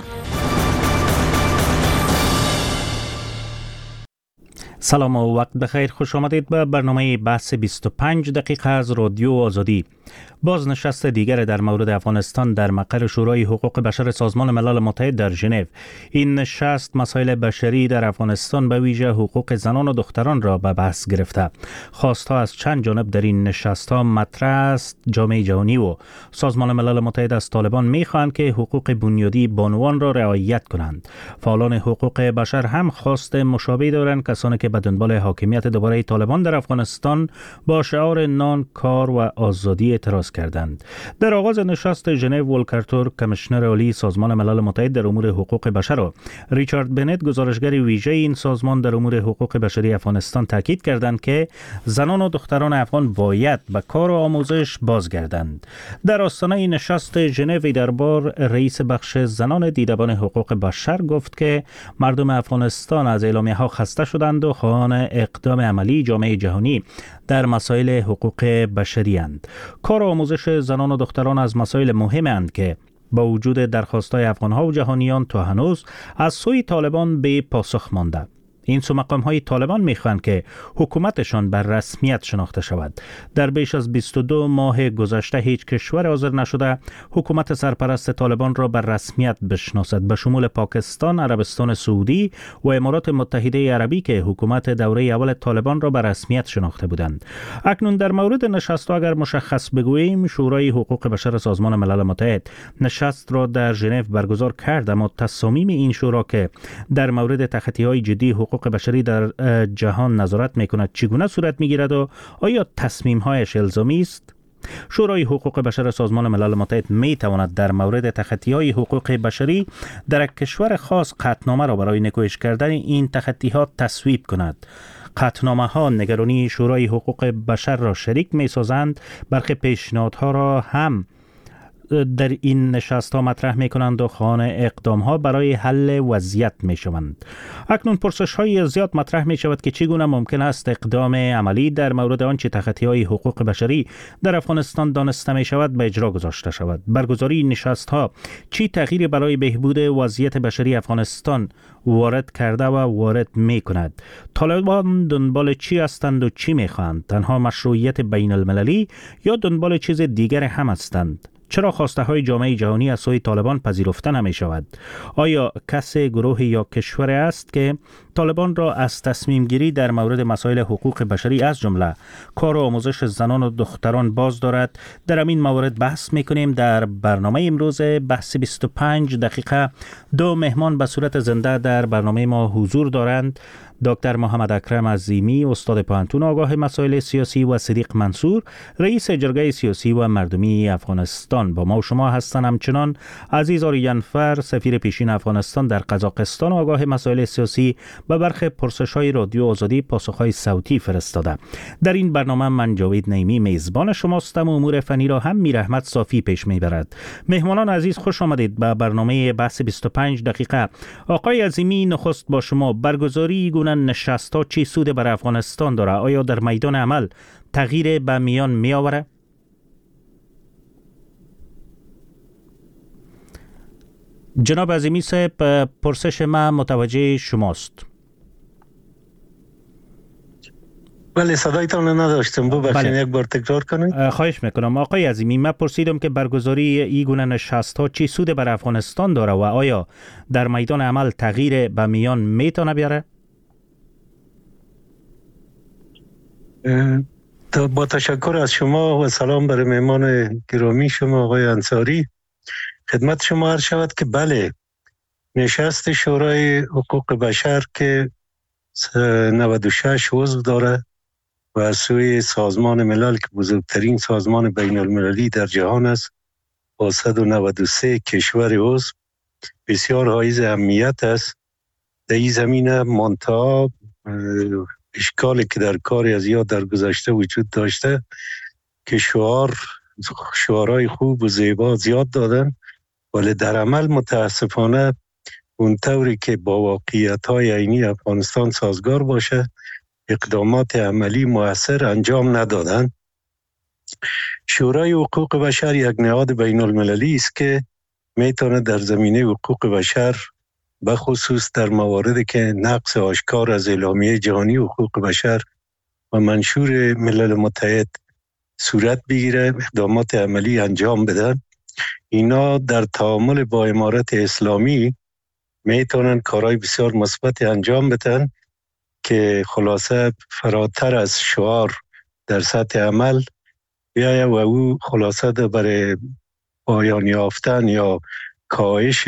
سلام و وقت بخیر، خوش آمدید به برنامه بحث بیست و پنج دقیقه از رادیو آزادی. بازنشست دیگر در مورد افغانستان در مقر شورای حقوق بشر سازمان ملل متحد در ژنو. این نشست مسائل بشری در افغانستان به ویژه حقوق زنان و دختران را به بحث گرفته. خواستها از چند جانب در این نشست‌ها مطرح است. جامعه جهانی و سازمان ملل متحد از طالبان می‌خواهند که حقوق بنیادی بانوان را رعایت کنند. فعالان حقوق بشر هم خواست مشابه دارند، کسانی که به دنبال حاکمیت دوباره طالبان در افغانستان با شعار نان، کار و آزادی اعتراض کردند. در آغاز نشست ژنو، ولکر تورک کمیشنر عالی سازمان ملل متحد در امور حقوق بشر و ریچارد بنت گزارشگر ویژه این سازمان در امور حقوق بشری افغانستان تاکید کردند که زنان و دختران افغان باید به کار و آموزش بازگردند. در آستانه نشست ژنو دربار رئیس بخش زنان دیدبان حقوق بشر گفت که مردم افغانستان از اعلامیه‌ها خسته شدند و خواهان اقدام عملی جامعه جهانی در مسائل حقوق بشری اند. کار و آموزش زنان و دختران از مسائل مهمند که با وجود درخواست‌های افغان‌ها و جهانیان تا هنوز از سوی طالبان به پاسخ مانده. این سو مقام‌های طالبان می‌خواهند که حکومتشان بر رسمیت شناخته شود. در بیش از بیست و دو ماه گذشته هیچ کشور حاضر نشده حکومت سرپرست طالبان را بر رسمیت بشناسد، به شمول پاکستان، عربستان سعودی و امارات متحده عربی که حکومت دوره اول طالبان را بر رسمیت شناخته بودند. اکنون در مورد نشست اگر مشخص بگوییم، شورای حقوق بشر سازمان ملل متحد نشست را در ژنو برگزار کرد، اما تصامیم این شورا که در مورد تخطی‌های جدی حقوق بشری در جهان نظارت میکند چگونه صورت میگیرد و آیا تصمیم‌هایش الزامی است؟ شورای حقوق بشر سازمان ملل متحد می تواند در مورد تخطی‌های حقوق بشری در یک کشور خاص قطعنامه را برای نکوهش کردن این تخطی‌ها تصویب کند. قطعنامه‌ها نگرانی شورای حقوق بشر را شریک می‌سازند. برخی پیشنهادها را هم در این نشست ها مطرح می کنند و خانه اقدام ها برای حل وضعیت می شوند. اکنون پرسش های زیاد مطرح می شود که چگونه ممکن است اقدام عملی در مورد آنچه تخطی های حقوق بشری در افغانستان دانسته می شود به اجرا گذاشته شود. برگزاری نشست ها چی تغییری برای بهبود وضعیت بشری افغانستان وارد کرده و وارد می کند؟ طالبان دنبال چی هستند و چی می خواهند؟ تنها مشروعیت بین المللی یا دنبال چیز دیگر هم هستند؟ چرا خواسته های جامعه جهانی از سوی طالبان پذیرفته نمی شود؟ آیا کسی، گروه یا کشور است که طالبان را از تصمیم گیری در مورد مسائل حقوق بشری از جمله کار و آموزش زنان و دختران باز دارد؟ در این موارد بحث می کنیم. در برنامه امروز بحث بیست و پنج دقیقه دو مهمان به صورت زنده در برنامه ما حضور دارند. دکتر محمد اکرم عظیمی، استاد پوهنتون آگاه مسائل سیاسی، و صدیق منصور، رئیس جرگه سیاسی و مردمی افغانستان با ما و شما هستند. همچنان عزیز آریانفر، سفیر پیشین افغانستان در قزاقستان آگاه مسائل سیاسی، به برخی پرسش‌های رادیو آزادی پاسخ‌های صوتی فرستاده. در این برنامه من جاوید نعیمی میزبان شماستم و امور فنی را هم میر احمد صافی پیش میبرد. مهمانان عزیز خوش آمدید به برنامه بحث بیست و پنج دقیقه. آقای عظیمی، نخست با شما، برگزاری گونه نشست ها چی سود بر افغانستان داره؟ آیا در میدان عمل تغییر به میان می آوره؟ جناب عظیمی صاحب، پرسش ما متوجه شماست. بله، صدایتان نداشتم، ببخشید یک بار تکرار کنید. خواهش میکنم. آقای عظیمی، من پرسیدم که برگزاری این گونه نشست ها چی سود بر افغانستان داره و آیا در میدان عمل تغییر به میان میتونه بیاره؟ با تشکر از شما و سلام برای مهمان گرامی شما آقای انصاری. خدمت شما عرض شود که بله، نشست شورای حقوق بشر که نود و شش عضو داره و از سوی سازمان ملل که بزرگترین سازمان بین المللی در جهان است با صد و نود و سه کشور عضو، بسیار حائز اهمیت است. در این زمینه منتها اشکالی که در کاری از یاد در گذشته وجود داشته که شعار شعارهای خوب و زیبا زیاد دادن، ولی در عمل متاسفانه اون طوری که با واقعیت‌های عینی افغانستان سازگار باشه اقدامات عملی مؤثر انجام ندادن. شورای حقوق بشر یک نهاد بین المللی است که میتونه در زمینه حقوق بشر به خصوص در مواردی که نقض آشکار از اعلامیه جهانی حقوق بشر و منشور ملل متحد صورت بگیره اقدامات عملی انجام بدن. اینا در تعامل با امارت اسلامی میتونن کارهای بسیار مثبت انجام بدن که خلاصه فراتر از شعار در سطح عمل بیایه و او خلاصه برای پایان یافتن یا کاهش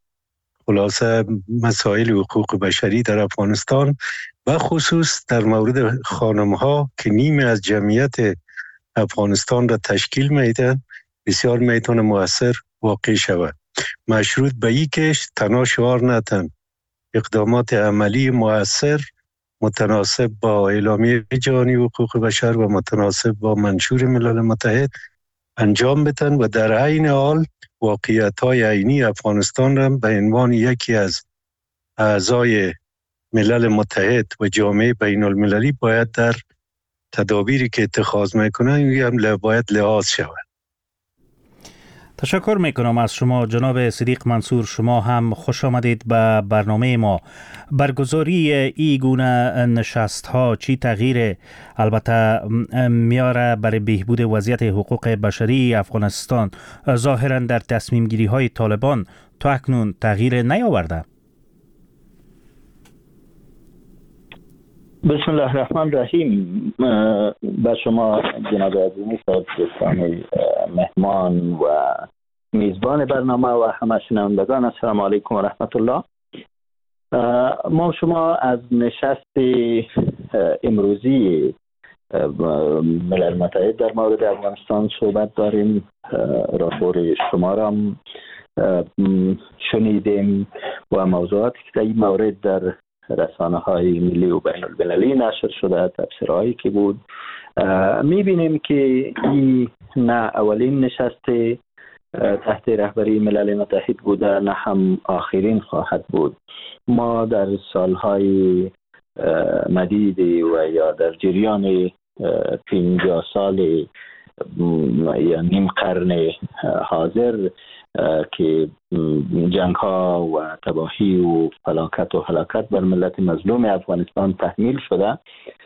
خلاصه مسائل حقوق بشری در افغانستان و خصوص در مورد خانم ها که نیمه از جمعیت افغانستان را تشکیل میدن بسیار میتونه مؤثر واقع شود. مشروط به این که تنها شعار نتن، اقدامات عملی مؤثر متناسب با اعلامیه جهانی حقوق بشر و متناسب با منشور ملل متحد انجام بدن و در عین حال واقعیت‌های عینی افغانستان را به عنوان یکی از اعضای ملل متحد و جامعه بین المللی باید در تدابیری که اتخاذ میکنن هم باید لحاظ شود. تشکر میکنم از شما جناب صدیق منصور. شما هم خوش آمدید به برنامه ما. برگزاری ای گونه نشست ها چی تغییر البته میاره برای بهبود وضعیت حقوق بشری افغانستان؟ ظاهرا در تصمیم گیری های طالبان تا اکنون تغییر نیاورده. بسم الله الرحمن الرحیم. با شما جناب عظیمی صاحب، دوستان مهمان و میزبان برنامه و همه شنوندگان، السلام علیکم و رحمت الله. ما شما از نشست امروزی ملل متحد در مورد افغانستان صحبت داریم. راپور شما را شنیدیم و موضوعاتی که در این مورد در رسانه های ملی و بین المللی نشر شده، تفسیرهایی که بود. میبینیم که این نه اولین نشست تحت رهبری ملل متحد بوده، نه هم آخرین خواهد بود. ما در سالهای مدید و یا در جریان پنجاه سال یا نیم قرن حاضر که جنگ ها و تباهی و فلاکت و هلاکت بر ملت مظلوم افغانستان تحمیل شده،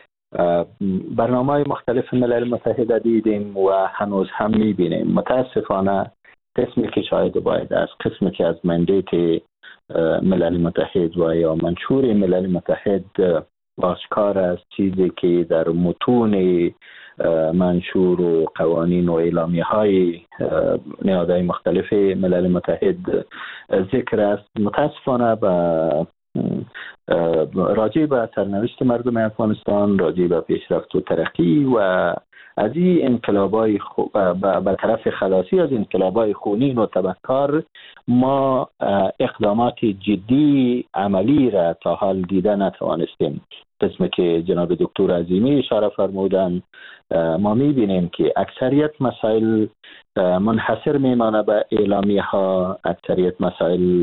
برنامه های مختلف ملل متحد دیدیم و هنوز هم میبینیم. متاسفانه قسمی که شاید باید است، قسمی که از مندیت ملل متحد و یا منشور ملل متحد آشکار است، چیزی که در متون منشور و قوانین و اعلامیه های نهادهای مختلف ملل متحد ذکر است، متاسفانه به راجع به سرنوشت مردم افغانستان، راجع به پیشرفت و ترقی و از این انقلابای خو... به طرف خلاصی از انقلابای خونین و تبهکار ما اقدامات جدی عملی را تا حال دیده نتوانستیم. قسمی که جناب دکتر عظیمی اشاره فرمودند، ما میبینیم که اکثریت مسائل منحصر میمانه به اعلامیه ها، اکثریت مسائل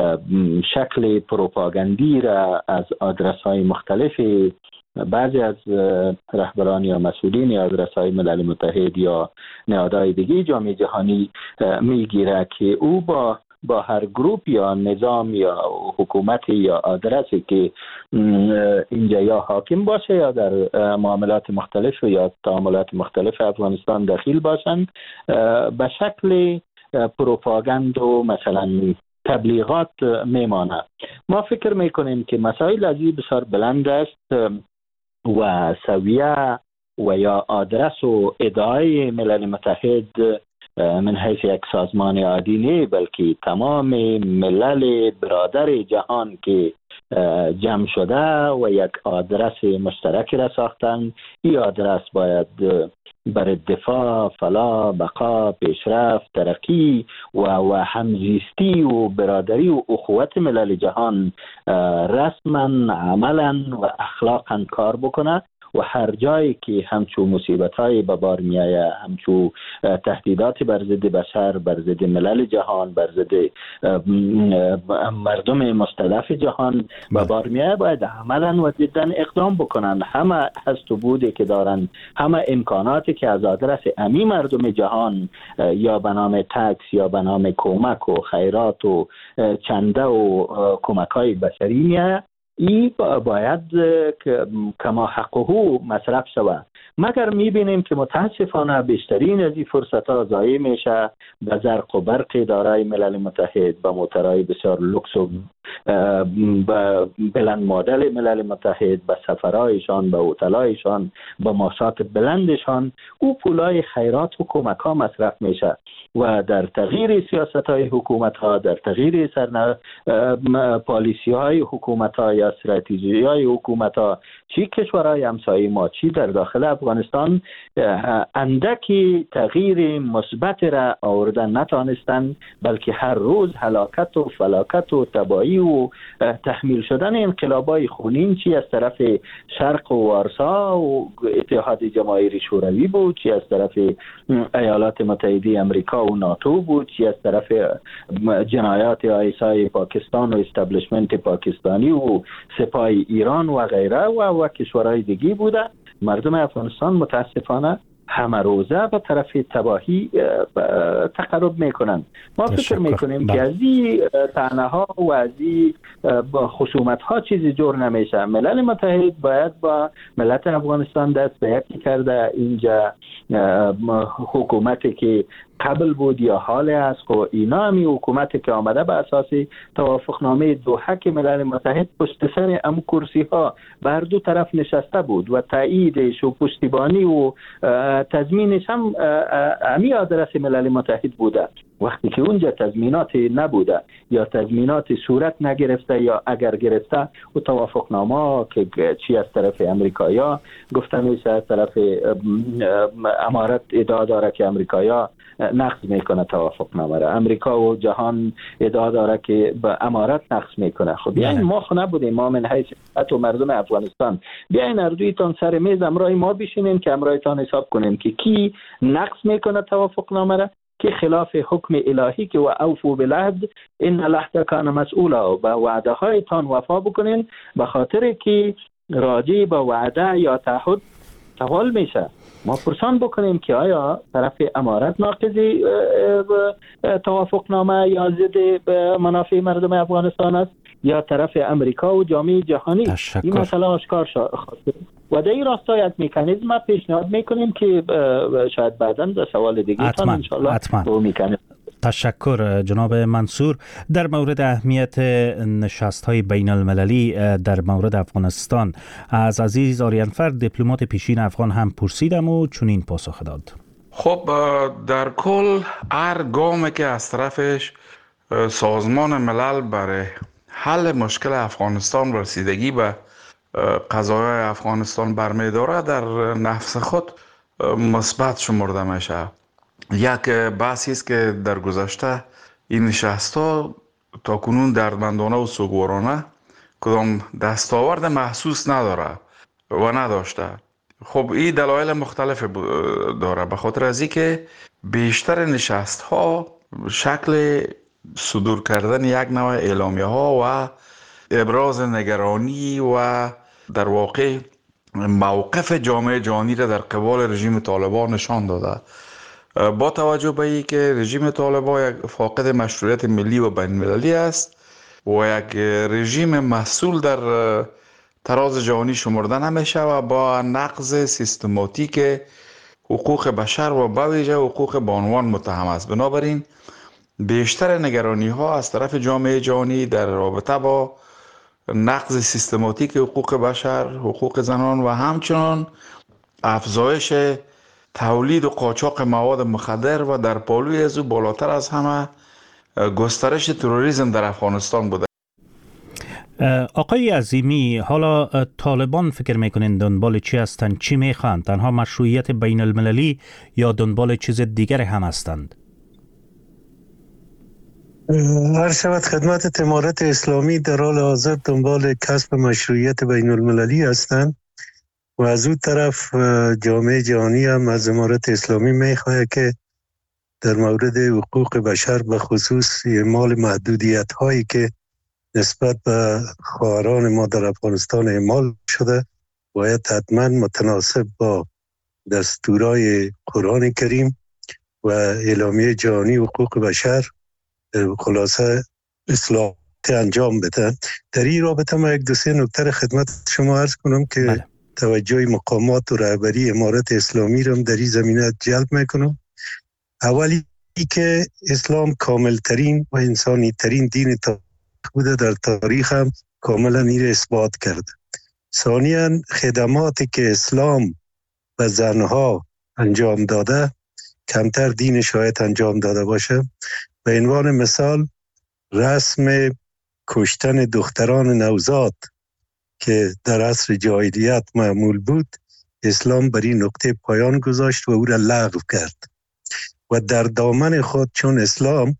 شکل پروپاگاندی را از آدرس های مختلف بعضی از رهبران یا مسئولین آدرس های ملل متحد یا نهادهای دیگه جامعه جهانی میگیره که او با با هر گروپ یا نظام یا حکومت یا آدرسی که اینجا یا حاکم باشه یا در معاملات مختلف یا تعاملات مختلف افغانستان داخل باشند، به شکل پروپاگاند و مثلا تبلیغات میمانه. ما فکر میکنیم که مسائل از این بسیار بلند است و سویه و یا آدرس و ادعای ملل متحد من حیث یک سازمان عادی نه، بلکه تمام ملل برادر جهان که جمع شده و یک آدرس مشترک را ساختن. این آدرس باید بر دفاع، فلاح، بقا، پیشرفت، ترقی و و همزیستی و برادری و اخوت ملل جهان رسما، عملا و اخلاقا کار بکنه و هر جایی که همچو مصیبت های به بار می آید، همچو تهدیدات بر ضد بشر، بر ضد ملل جهان، بر ضد مردم مستضعف جهان به بار می آید، باید عملا و جدا اقدام بکنن. همه هست و بوده که دارن، همه امکاناتی که از آدرس امی مردم جهان یا به نام تکس یا به نام کمک و خیرات و چنده و کمک های بشری می آید، ای باید کما حقه مصرف شود. مگر میبینیم که متاسفانه بیشترین از این فرصت ها ضایع میشه به زرق و برق دارای ملل متحد، به موترهای بسیار لوکس و بلند مدل ملل متحد، به سفرهایشان، به هتل‌هایشان، به ماسات بلندشان، او پولای خیرات و کمک ها مصرف میشه و در تغییر سیاست های حکومت ها، در تغییر سرنا پالیسی های حکومت ها یا استراتژی های حکومت ها، چی کشورهای همسایه ما چی در داخل افغانستان اندکی تغییر مثبت را آوردن نتانستند، بلکه هر روز هلاکت و فلاکت و تباهی و تحمیل شدن انقلابای خونین، چی از طرف شرق و وارسا و اتحاد جماهیر شوروی بود، چی از طرف ایالات متحده امریکا و ناتو بود، چی از طرف جنایات آیسای پاکستان و استابلیشمنت پاکستانی و سپاه ایران و غیره و و کشورهای دیگه بوده. مردم افغانستان متاسفانه همه روزه به طرف تباهی تقرب میکنند. ما فکر میکنیم که از این طعنه ها و از این خصومت ها چیزی جور نمیشه. ملل متحد باید با ملت افغانستان دست به یکی کرده. اینجا حکومتی که قبل بود یا حال است و اینا همی حکومتی که آمده به اساس توافقنامه دوحه که ملل متحد پشت سر ام کرسی ها بر دو طرف نشسته بود و تاییدش و پشتیبانی و تضمینش هم امی آدرس ملل متحد بوده. وقتی که اونجا تضمینات نبوده یا تضمینات صورت نگرفته یا اگر گرفته و توافقنامه که چی از طرف امریکایا گفته میشه، از طرف امارات ادعا داره که امریکایا نقض میکنه توافقنامه را، امریکا و جهان ادعا داره که به امارات نقض میکنه. خب بیاین ما خو نبودیم، ما من حیث و مردم افغانستان بیاین اردویتان سر میز امرای ما بشینیم که امرایتان حساب کنیم که کی نقض میکنه توافقنامه را که خلاف حکم الهی که و اوفو بالعهد ان العهد کان مسئولا، و وعده هایتان وفا بکنین به خاطر که راجع به وعده یا تعهد سوال میشه. ما پرسان بکنیم که آیا طرف امارت ناقضی توافق نامه یا ضد منافع مردم افغانستان است یا طرف امریکا و جامعه جهانی. تشکر. این مسئله آشکار شد و در این راستا یک مکانیزم پیشنهاد میکنیم که شاید بعداً در سوال دیگه تان انشاءالله رو میکنیم. تشکر جناب منصور. در مورد اهمیت نشست‌های بین المللی در مورد افغانستان از عزیز آریانفر دیپلمات پیشین افغان هم پرسیدم و چنین پاسخ داد. خب در کل هر گامی که از طرفش سازمان ملل برای حل مشکل افغانستان و رسیدگی به قضایای افغانستان برمی‌داره در نفس خود مثبت شمرده میشه. یک بحثی است که در گذشته این نشست‌ها تا کنون دردمندانه و سوگوارانه کدام دستاورد محسوس نداره و نداشته. خب این دلایل مختلف داره، به خاطر از اینکه بیشتر نشست‌ها شکل صدور کردن یک نوع اعلامیه ها و ابراز نگرانی و در واقع موقف جامعه جهانی را در قبال رژیم طالبان نشان داده. با توجه به این که رژیم طالبان یک فاقد مشروعیت ملی و بین المللی است و یک رژیم مسئول در تراز جهانی شمرده نمیشه و با نقض سیستماتیک حقوق بشر و به ویژه حقوق بانوان متهم است. بنابراین بیشتر نگرانی ها از طرف جامعه جهانی در رابطه با نقض سیستماتیک حقوق بشر، حقوق زنان و همچنان افزایش تولید و قاچاق مواد مخدر و در پالوی از او بالاتر از همه گسترش تروریسم در افغانستان بوده. آقای عظیمی، حالا طالبان فکر میکنین دنبال چی هستند؟ چی میخواند؟ تنها مشروعیت بین المللی یا دنبال چیز دیگر هم هستند؟ هر شود خدمت امارت اسلامی در حال حاضر دنبال کسب مشروعیت بین المللی هستند و از اون طرف جامعه جهانی هم از امارت اسلامی میخواه که در مورد حقوق بشر به خصوص اعمال محدودیت هایی که نسبت به خواهران ما در افغانستان اعمال شده باید حتما متناسب با دستورای قرآن کریم و اعلامیه جهانی حقوق بشر خلاصه اصلاحات انجام بدن. در این رابطه ما یک دو سه نکته خدمت شما عرض کنم که بله. توجه مقامات و رهبری امارت اسلامی را در این زمینه جلب میکنم. اولی که اسلام کامل ترین و انسانی ترین دین تاریخ بوده، در تاریخ هم کاملا این را اثبات کرده. ثانیاً خدماتی که اسلام به زنها انجام داده کمتر دین شاید انجام داده باشه. به عنوان مثال رسم کشتن دختران نوزاد که در عصر جاهلیت معمول بود، اسلام بر این نقطه پایان گذاشت و او را لغو کرد و در دامن خود چون اسلام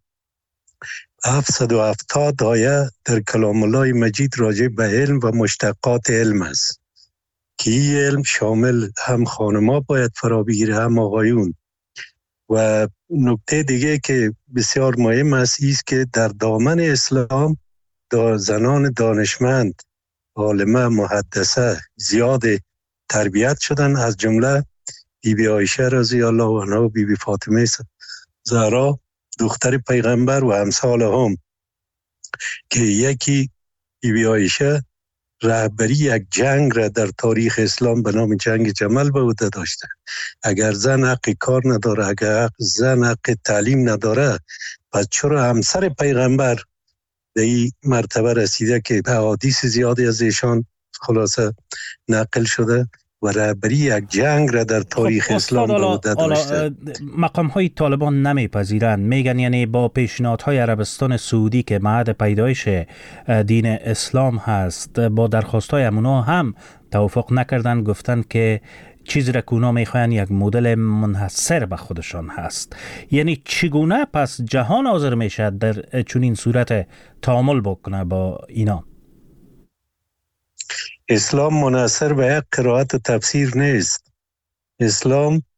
هفتصد و هفتاد آیه در کلام الله مجید راجع به علم و مشتقات علم است که این علم شامل هم خانم‌ها باید فرا بگیره هم آقایون. و نکته دیگه که بسیار مهم است است که در دامن اسلام دا زنان دانشمند، عالمه، محدثه زیاد تربیت شدن، از جمله بی بی عایشه رضی الله عنها و بی بی فاطمه زهرا دختر پیغمبر و امثال هم که یکی بی بی عایشه رهبری یک جنگ را در تاریخ اسلام به نام جنگ جمل به عهده داشته. اگر زن حق کار نداره، اگر زن حق تعلیم نداره، پس چرا همسر پیغمبر به این مرتبه رسیده که احادیث زیادی از ایشان خلاصه نقل شده و رهبری یک جنگ را در تاریخ خب اسلام به عهده داشته. مقام های طالبان نمیپذیرند، میگن یعنی با پیشنهادهای عربستان سعودی که معهد پیدایش دین اسلام هست با درخواست های امونا هم توافق نکردن، گفتن که چیزی را که اونا میخواین یک مدل منحصر به خودشان هست. یعنی چگونه پس جهان حاضر میشه در چنین صورت تعامل بکنه با اینا؟ اسلام منحصر به یک قرائت و تفسیر نیست. اسلام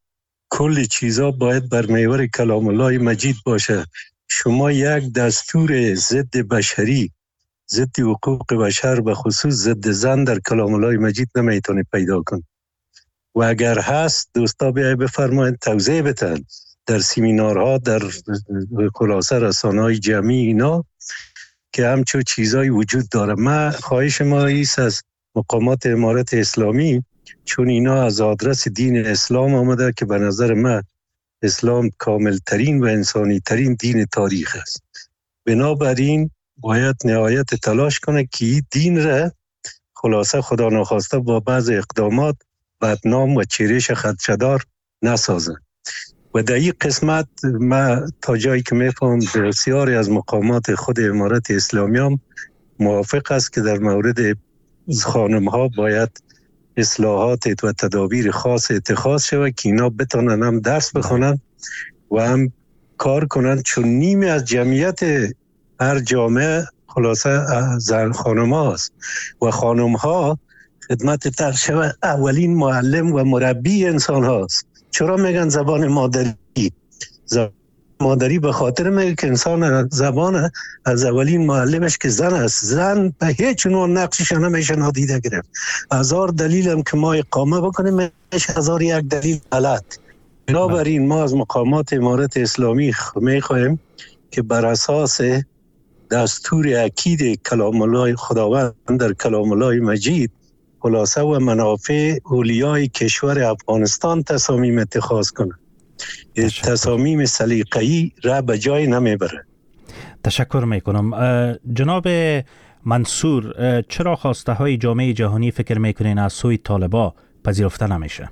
کل چیزا باید بر محور کلام الله مجید باشه. شما یک دستور ضد بشری، ضد حقوق بشر به خصوص ضد زن در کلام الله مجید نمیتونید پیدا کن. و اگر هست دوستا بیایی بفرمایید توضیح بتن در سیمینارها، در خلاصه رسانه‌های جمعی اینا که همچون چیزایی وجود داره. من خواهش ما ایست از مقامات امارت اسلامی، چون اینا از آدرس دین اسلام آمده که به نظر من اسلام کامل ترین و انسانی ترین دین تاریخ است. بنابراین باید نهایت تلاش کنه که این دین را خلاصه خدا نخواسته با بعض اقدامات بدنام و چیرش خدشدار نسازن. و در این قسمت ما تا جایی که میفهم بسیاری از مقامات خود امارت اسلامی هم موافق است که در مورد خانم ها باید اصلاحات و تدابیر خاص اتخاذ شود که اینا بتونن هم درس بخونن و هم کار کنن، چون نیمی از جمعیت هر جامعه خلاصه زن خانم هاست و خانم ها خدمت تر شود اولین معلم و مربی انسان هاست. چرا میگن زبان مادری؟ زبان مادری به خاطر میگه که انسان زبان از اولین معلمش که زن است. زن به هیچ نوع نقشش نمیشه نادیده گرفت. هزار دلیل هم که ما اقامه بکنیم میشه هزار یک دلیل غلط. بنابراین ما از مقامات امارت اسلامی میخواهیم که بر اساس دستور اکید کلام الله خداوند در کلام الله مجید خلاصه و منافع اولیای کشور افغانستان تصامیم اتخاذ کنه. تصامیم سلیقه‌ای را به جای نمیبره. تشکر میکنم. جناب منصور، چرا خواسته های جامعه جهانی فکر میکنین از سوی طالبا پذیرفته نمیشه؟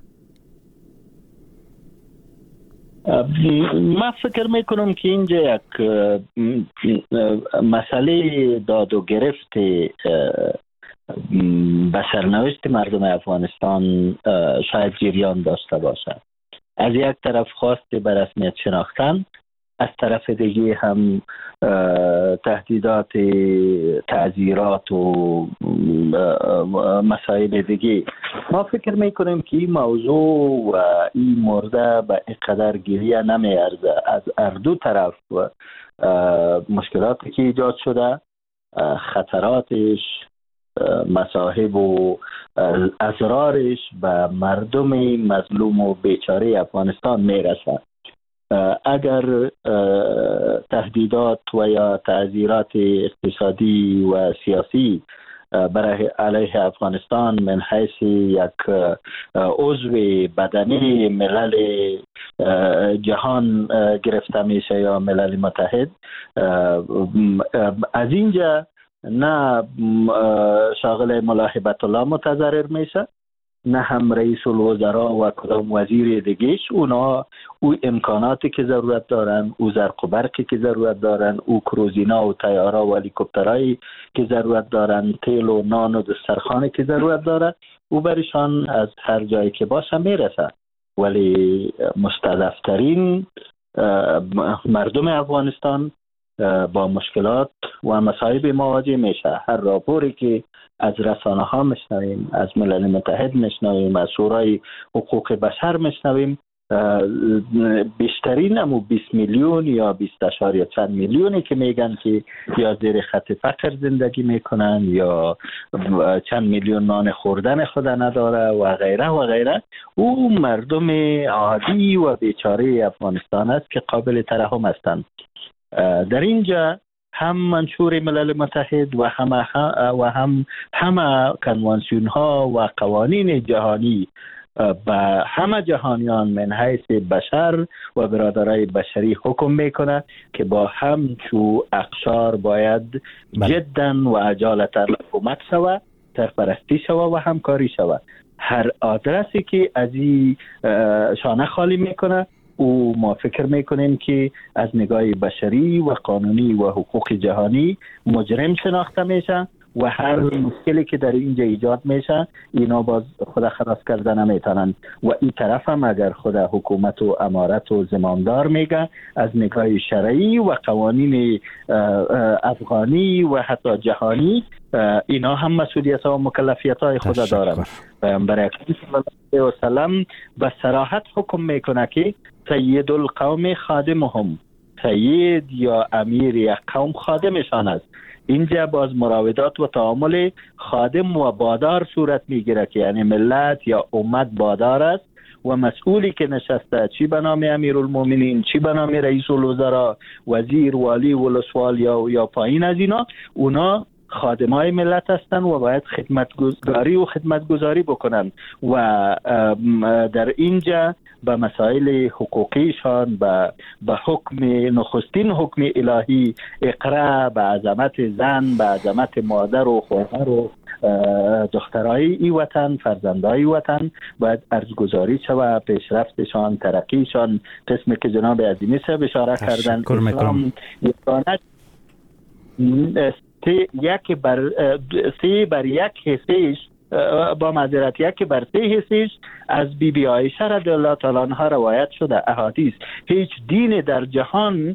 من فکر میکنم که اینجا یک مسئله داد و گرفت به سرنوشت مردم افغانستان شاید جریان داشته باشد. از یک طرف خواست به رسمیت شناختن، از طرف دیگه هم تهدیدات تعزیرات و مسائل دیگه. ما فکر میکنیم که این موضوع و این مورد به اینقدر گریه نمیارزه. از هر دو طرف مشکلاتی که ایجاد شده، خطراتش، مصاحب و اضرارش به مردم مظلوم و بیچاره افغانستان میرسد. اگر تهدیدات و یا تعزیرات اقتصادی و سیاسی برای علیه افغانستان من حیث یک عضو بدنی ملل جهان گرفته میشه یا ملل متحد، از اینجا نه شاغل ملاحبت الله متضرر میشه، نه هم رئیس الوزراء و کدام وزیر دیگهش. اونا او امکاناتی که ضرورت دارن، او زرق و برقی که ضرورت دارن، او کروزینا و طیاره و هلیکوپترایی که ضرورت دارن، تیل و نان و دسترخوانی که ضرورت دارن، او برشان از هر جایی که باشه میرسه. ولی مستضعفترین مردم افغانستان با مشکلات و مصائب مواجه میشه. هر راپوری که از رسانه ها میشنویم، از ملل متحد میشنویم، از شورای حقوق بشر میشنویم، بیشترین همو بیست میلیون یا بیست اشاریه چند میلیونی که میگن که یا زیر خط فقر زندگی میکنن یا چند میلیون نان خوردن خود نداره و غیره و غیره، او مردم عادی و بیچاره افغانستان است که قابل ترحم هستند. در اینجا هم منشور ملل متحد و هم و هم همه کنوانسیون ها و قوانین جهانی به همه جهانیان من حیث بشر و برادرای بشری حکم میکنه که با همچو اقشار باید جدا و عجالتا حکومت شود، سرپرستی شود و همکاری شود. هر آدرسی که از این شانه خالی میکنه او ما فکر میکنیم که از نگاه بشری و قانونی و حقوق جهانی مجرم شناخته میشه و هر مشکلی که در اینجا ایجاد میشه اینا باز خود خلاص کردن نمیتونن و این طرف هم اگر خود حکومت و امارت و زمامدار میگه از نگاه شرعی و قوانین افغانی و حتی جهانی اینا هم مسئولیت ها و مکلفیت های خود دارن. پیامبر اکرم صلی الله علیه و سلم به صراحت حکم میکنه که سید القوم خادمهم، سید یا امیر یک قوم خادمشان است. اینجا باز مراودات و تعامل خادم و بادار صورت میگیره که یعنی ملت یا امت بادار است و مسئولی که نشسته چی به نام امیرالمومنین، چی به نام رئیس الوزراء، وزیر، والی، ولسوال یا یا پایین از اینا، اونا خادمای ملت هستند و باید خدمتگزاری و خدمتگزاری بکنن و در اینجا به مسائل حقوقیشان به به حکم نخستین حکم الهی اقرا، به عظمت زن، به عظمت مادر و خواهر و دخترای ای وطن، فرزندای وطن باید ارزگزاری شود، پیشرفتشان، ترقیشان، قسمی که جناب عظیمی صاحب اشاره کردن. اسلام یک بر سه بر یک حصهش با معذرت یک بر سه حصهش از بی بی عایشه رضی الله تعالی عنها روایت شده. احادیث هیچ دین در جهان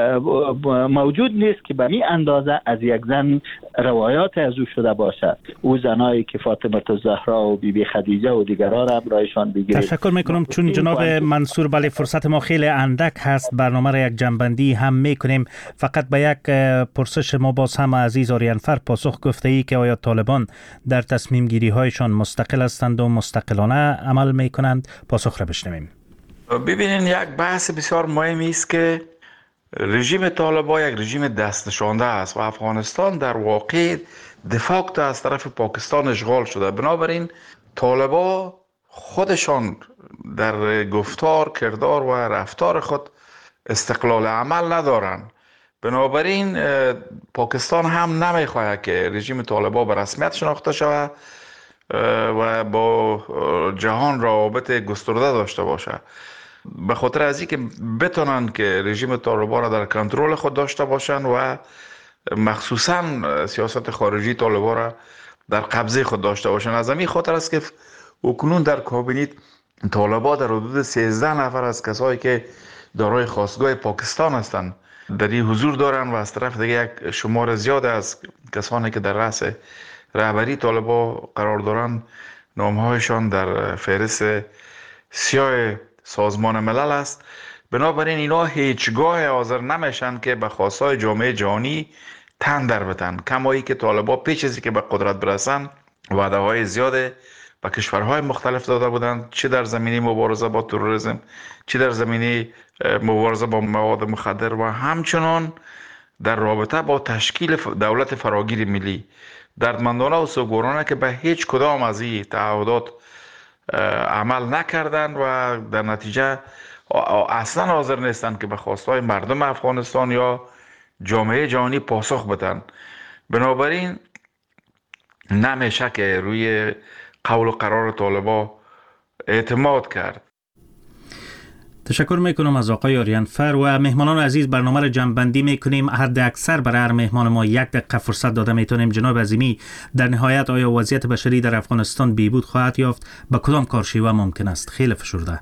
موجود نیست که به می اندازه از یک زن روایات از او شده باشه. او زنایی که فاطمه الزهرا و بی بی خدیجه و دیگرها را برایشان بگیرید. تشکر میکنم. چون جناب منصور بله فرصت ما خیلی اندک هست، برنامه را یک جنبندی هم میکنیم. فقط به یک پرسش ما باز هم عزیز آریانفر پاسخ گفته ای که آیا طالبان در تصمیم گیری هایشان مستقل هستند و مستقلانه عمل میکنند؟ پاسخ را بشنویم. ببینین یک بحث بسیار مهمی است که رژیم طالبان یک رژیم دست نشانده است و افغانستان در واقع دفاکت از طرف پاکستان اشغال شده. بنابراین طالبان خودشان در گفتار، کردار و رفتار خود استقلال عمل ندارند. بنابراین پاکستان هم نمیخواهد که رژیم طالبان به رسمیت شناخته شود و با جهان روابط گسترده داشته باشه. به خاطر از اینکه بتونن که رژیم طالبان را در کنترل خود داشته باشند و مخصوصا سیاست خارجی طالبان را در قبضه خود داشته باشند. از همین خاطر است که اکنون در کابینت طالبان در حدود سیزده نفر از کسایی که دارای خاستگاه پاکستان هستند در این حضور دارند و از طرف دیگه یک شمار زیاد از کسانی که در رأس رهبری طالبان قرار دارند نامهایشان در فهرست سیاه سازمان ملل است. بنابراین اینا هیچگاه حاضر نمیشن که به خواستهای جامعه جهانی تن در بدن. کمایی که طالبان پیش از که به قدرت برسن وعده های زیاد به کشورهای مختلف داده بودند، چه در زمینه مبارزه با تروریسم، چه در زمینه مبارزه با مواد مخدر و همچنان در رابطه با تشکیل دولت فراگیر ملی. دردمندانه و سوگوارانه که به هیچ کدام از این تعهدات عمل نکردند و در نتیجه اصلا حاضر نیستند که به خواستهای مردم افغانستان یا جامعه جهانی پاسخ بدن. بنابراین نمیشه که روی قول و قرار طالبان اعتماد کرد. تشکر میکنم از آقای آریانفر و مهمانان عزیز. برنامه را جمع‌بندی میکنیم. حد اکثر برای هر مهمان ما یک دقیقه فرصت داده میتونیم. جناب عظیمی، در نهایت آیا وضعیت بشری در افغانستان بهبود خواهد یافت؟ با کدام کارشیوه ممکن است؟ خیلی فشرده.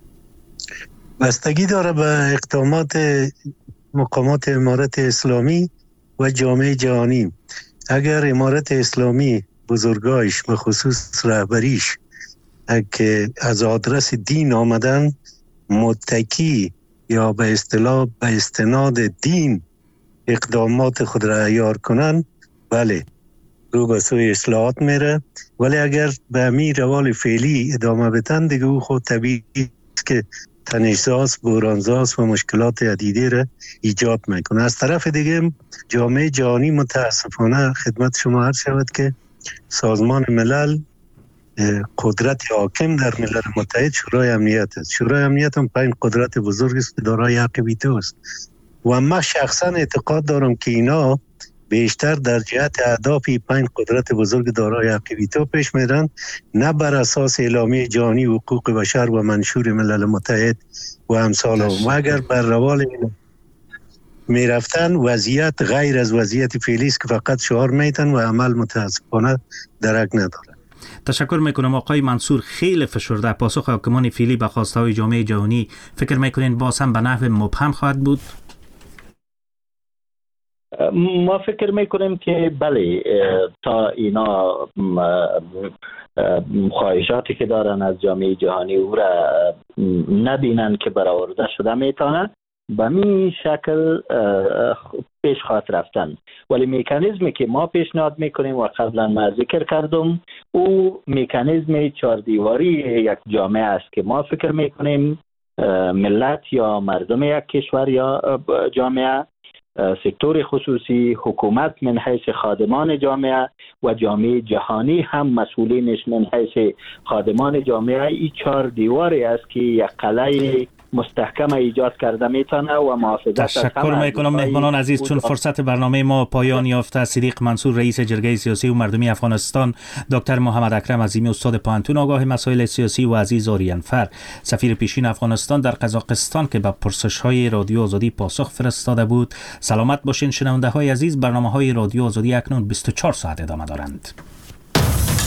بستگی داره به اقدامات مقامات امارت اسلامی و جامعه جهانی. اگر امارت اسلامی بزرگایش به خصوص رهبریش که از آدرس دین آمدن متکی یا به اصطلاح به استناد دین اقدامات خود را عیار کنن، بله رو به سوی اصلاحات میره. ولی اگر به همین روال فعلی ادامه بدن دیگه او خود طبیعی است که تنش‌زاست، بحران‌زاست و مشکلات عدیده را ایجاد میکنه. از طرف دیگه جامعه جهانی متاسفانه خدمت شما عرض شود که سازمان ملل قدرت حاکم در ملل متحد شورای امنیت است. شورای امنیت هم پنج قدرت بزرگ است که دارای حق ویتو است و من شخصا اعتقاد دارم که اینا بیشتر در جهت اهداف پنج قدرت بزرگ دارای حق ویتو پیش میرن، نه بر اساس اعلامیه جهانی حقوق بشر و منشور ملل متحد و امثال هم. و اگر بر روال اینا میرفتن وضعیت غیر از وضعیت فعلی است که فقط شعار میتن و عمل متاسفانه درک نداره. تشکر میکنم آقای منصور. خیلی فشرده پاسخ حاکمان فعلی به خواستهای جامعه جهانی فکر میکنین باز هم به نحو مبهم خواهد بود؟ ما فکر میکنیم که بله، تا اینا خواهشاتی که دارن از جامعه جهانی او را نبینن که برآورده شده میتونه به می شکل پیش خواهد رفتن. ولی میکانیزمی که ما پیشنهاد میکنیم و قبلا ما ذکر کردم، او میکانیزم چهار دیواری یک جامعه است که ما فکر میکنیم ملت یا مردم یک کشور یا جامعه، سکتور خصوصی، حکومت من حیث خادمان جامعه و جامعه جهانی هم مسئولینش من حیث خادمان جامعه، این چهار دیواری است که یک قلعه مستحکم ایجاد کرده میتونه و محافظت از تشکر میکنم مهمانان عزیز. چون فرصت برنامه ما پایان یافته، صدیق منصور رئیس جرگه سیاسی و مردمی افغانستان، دکتر محمد اکرم عظیمی استاد پانتون آگاه مسائل سیاسی و عزیز آریانفر سفیر پیشین افغانستان در قزاقستان که به پرسش های رادیو آزادی پاسخ فرستاده بود. سلامت باشین شنونده های عزیز. برنامه های رادیو آزادی اکنون بیست و چهار ساعت ادامه دارند.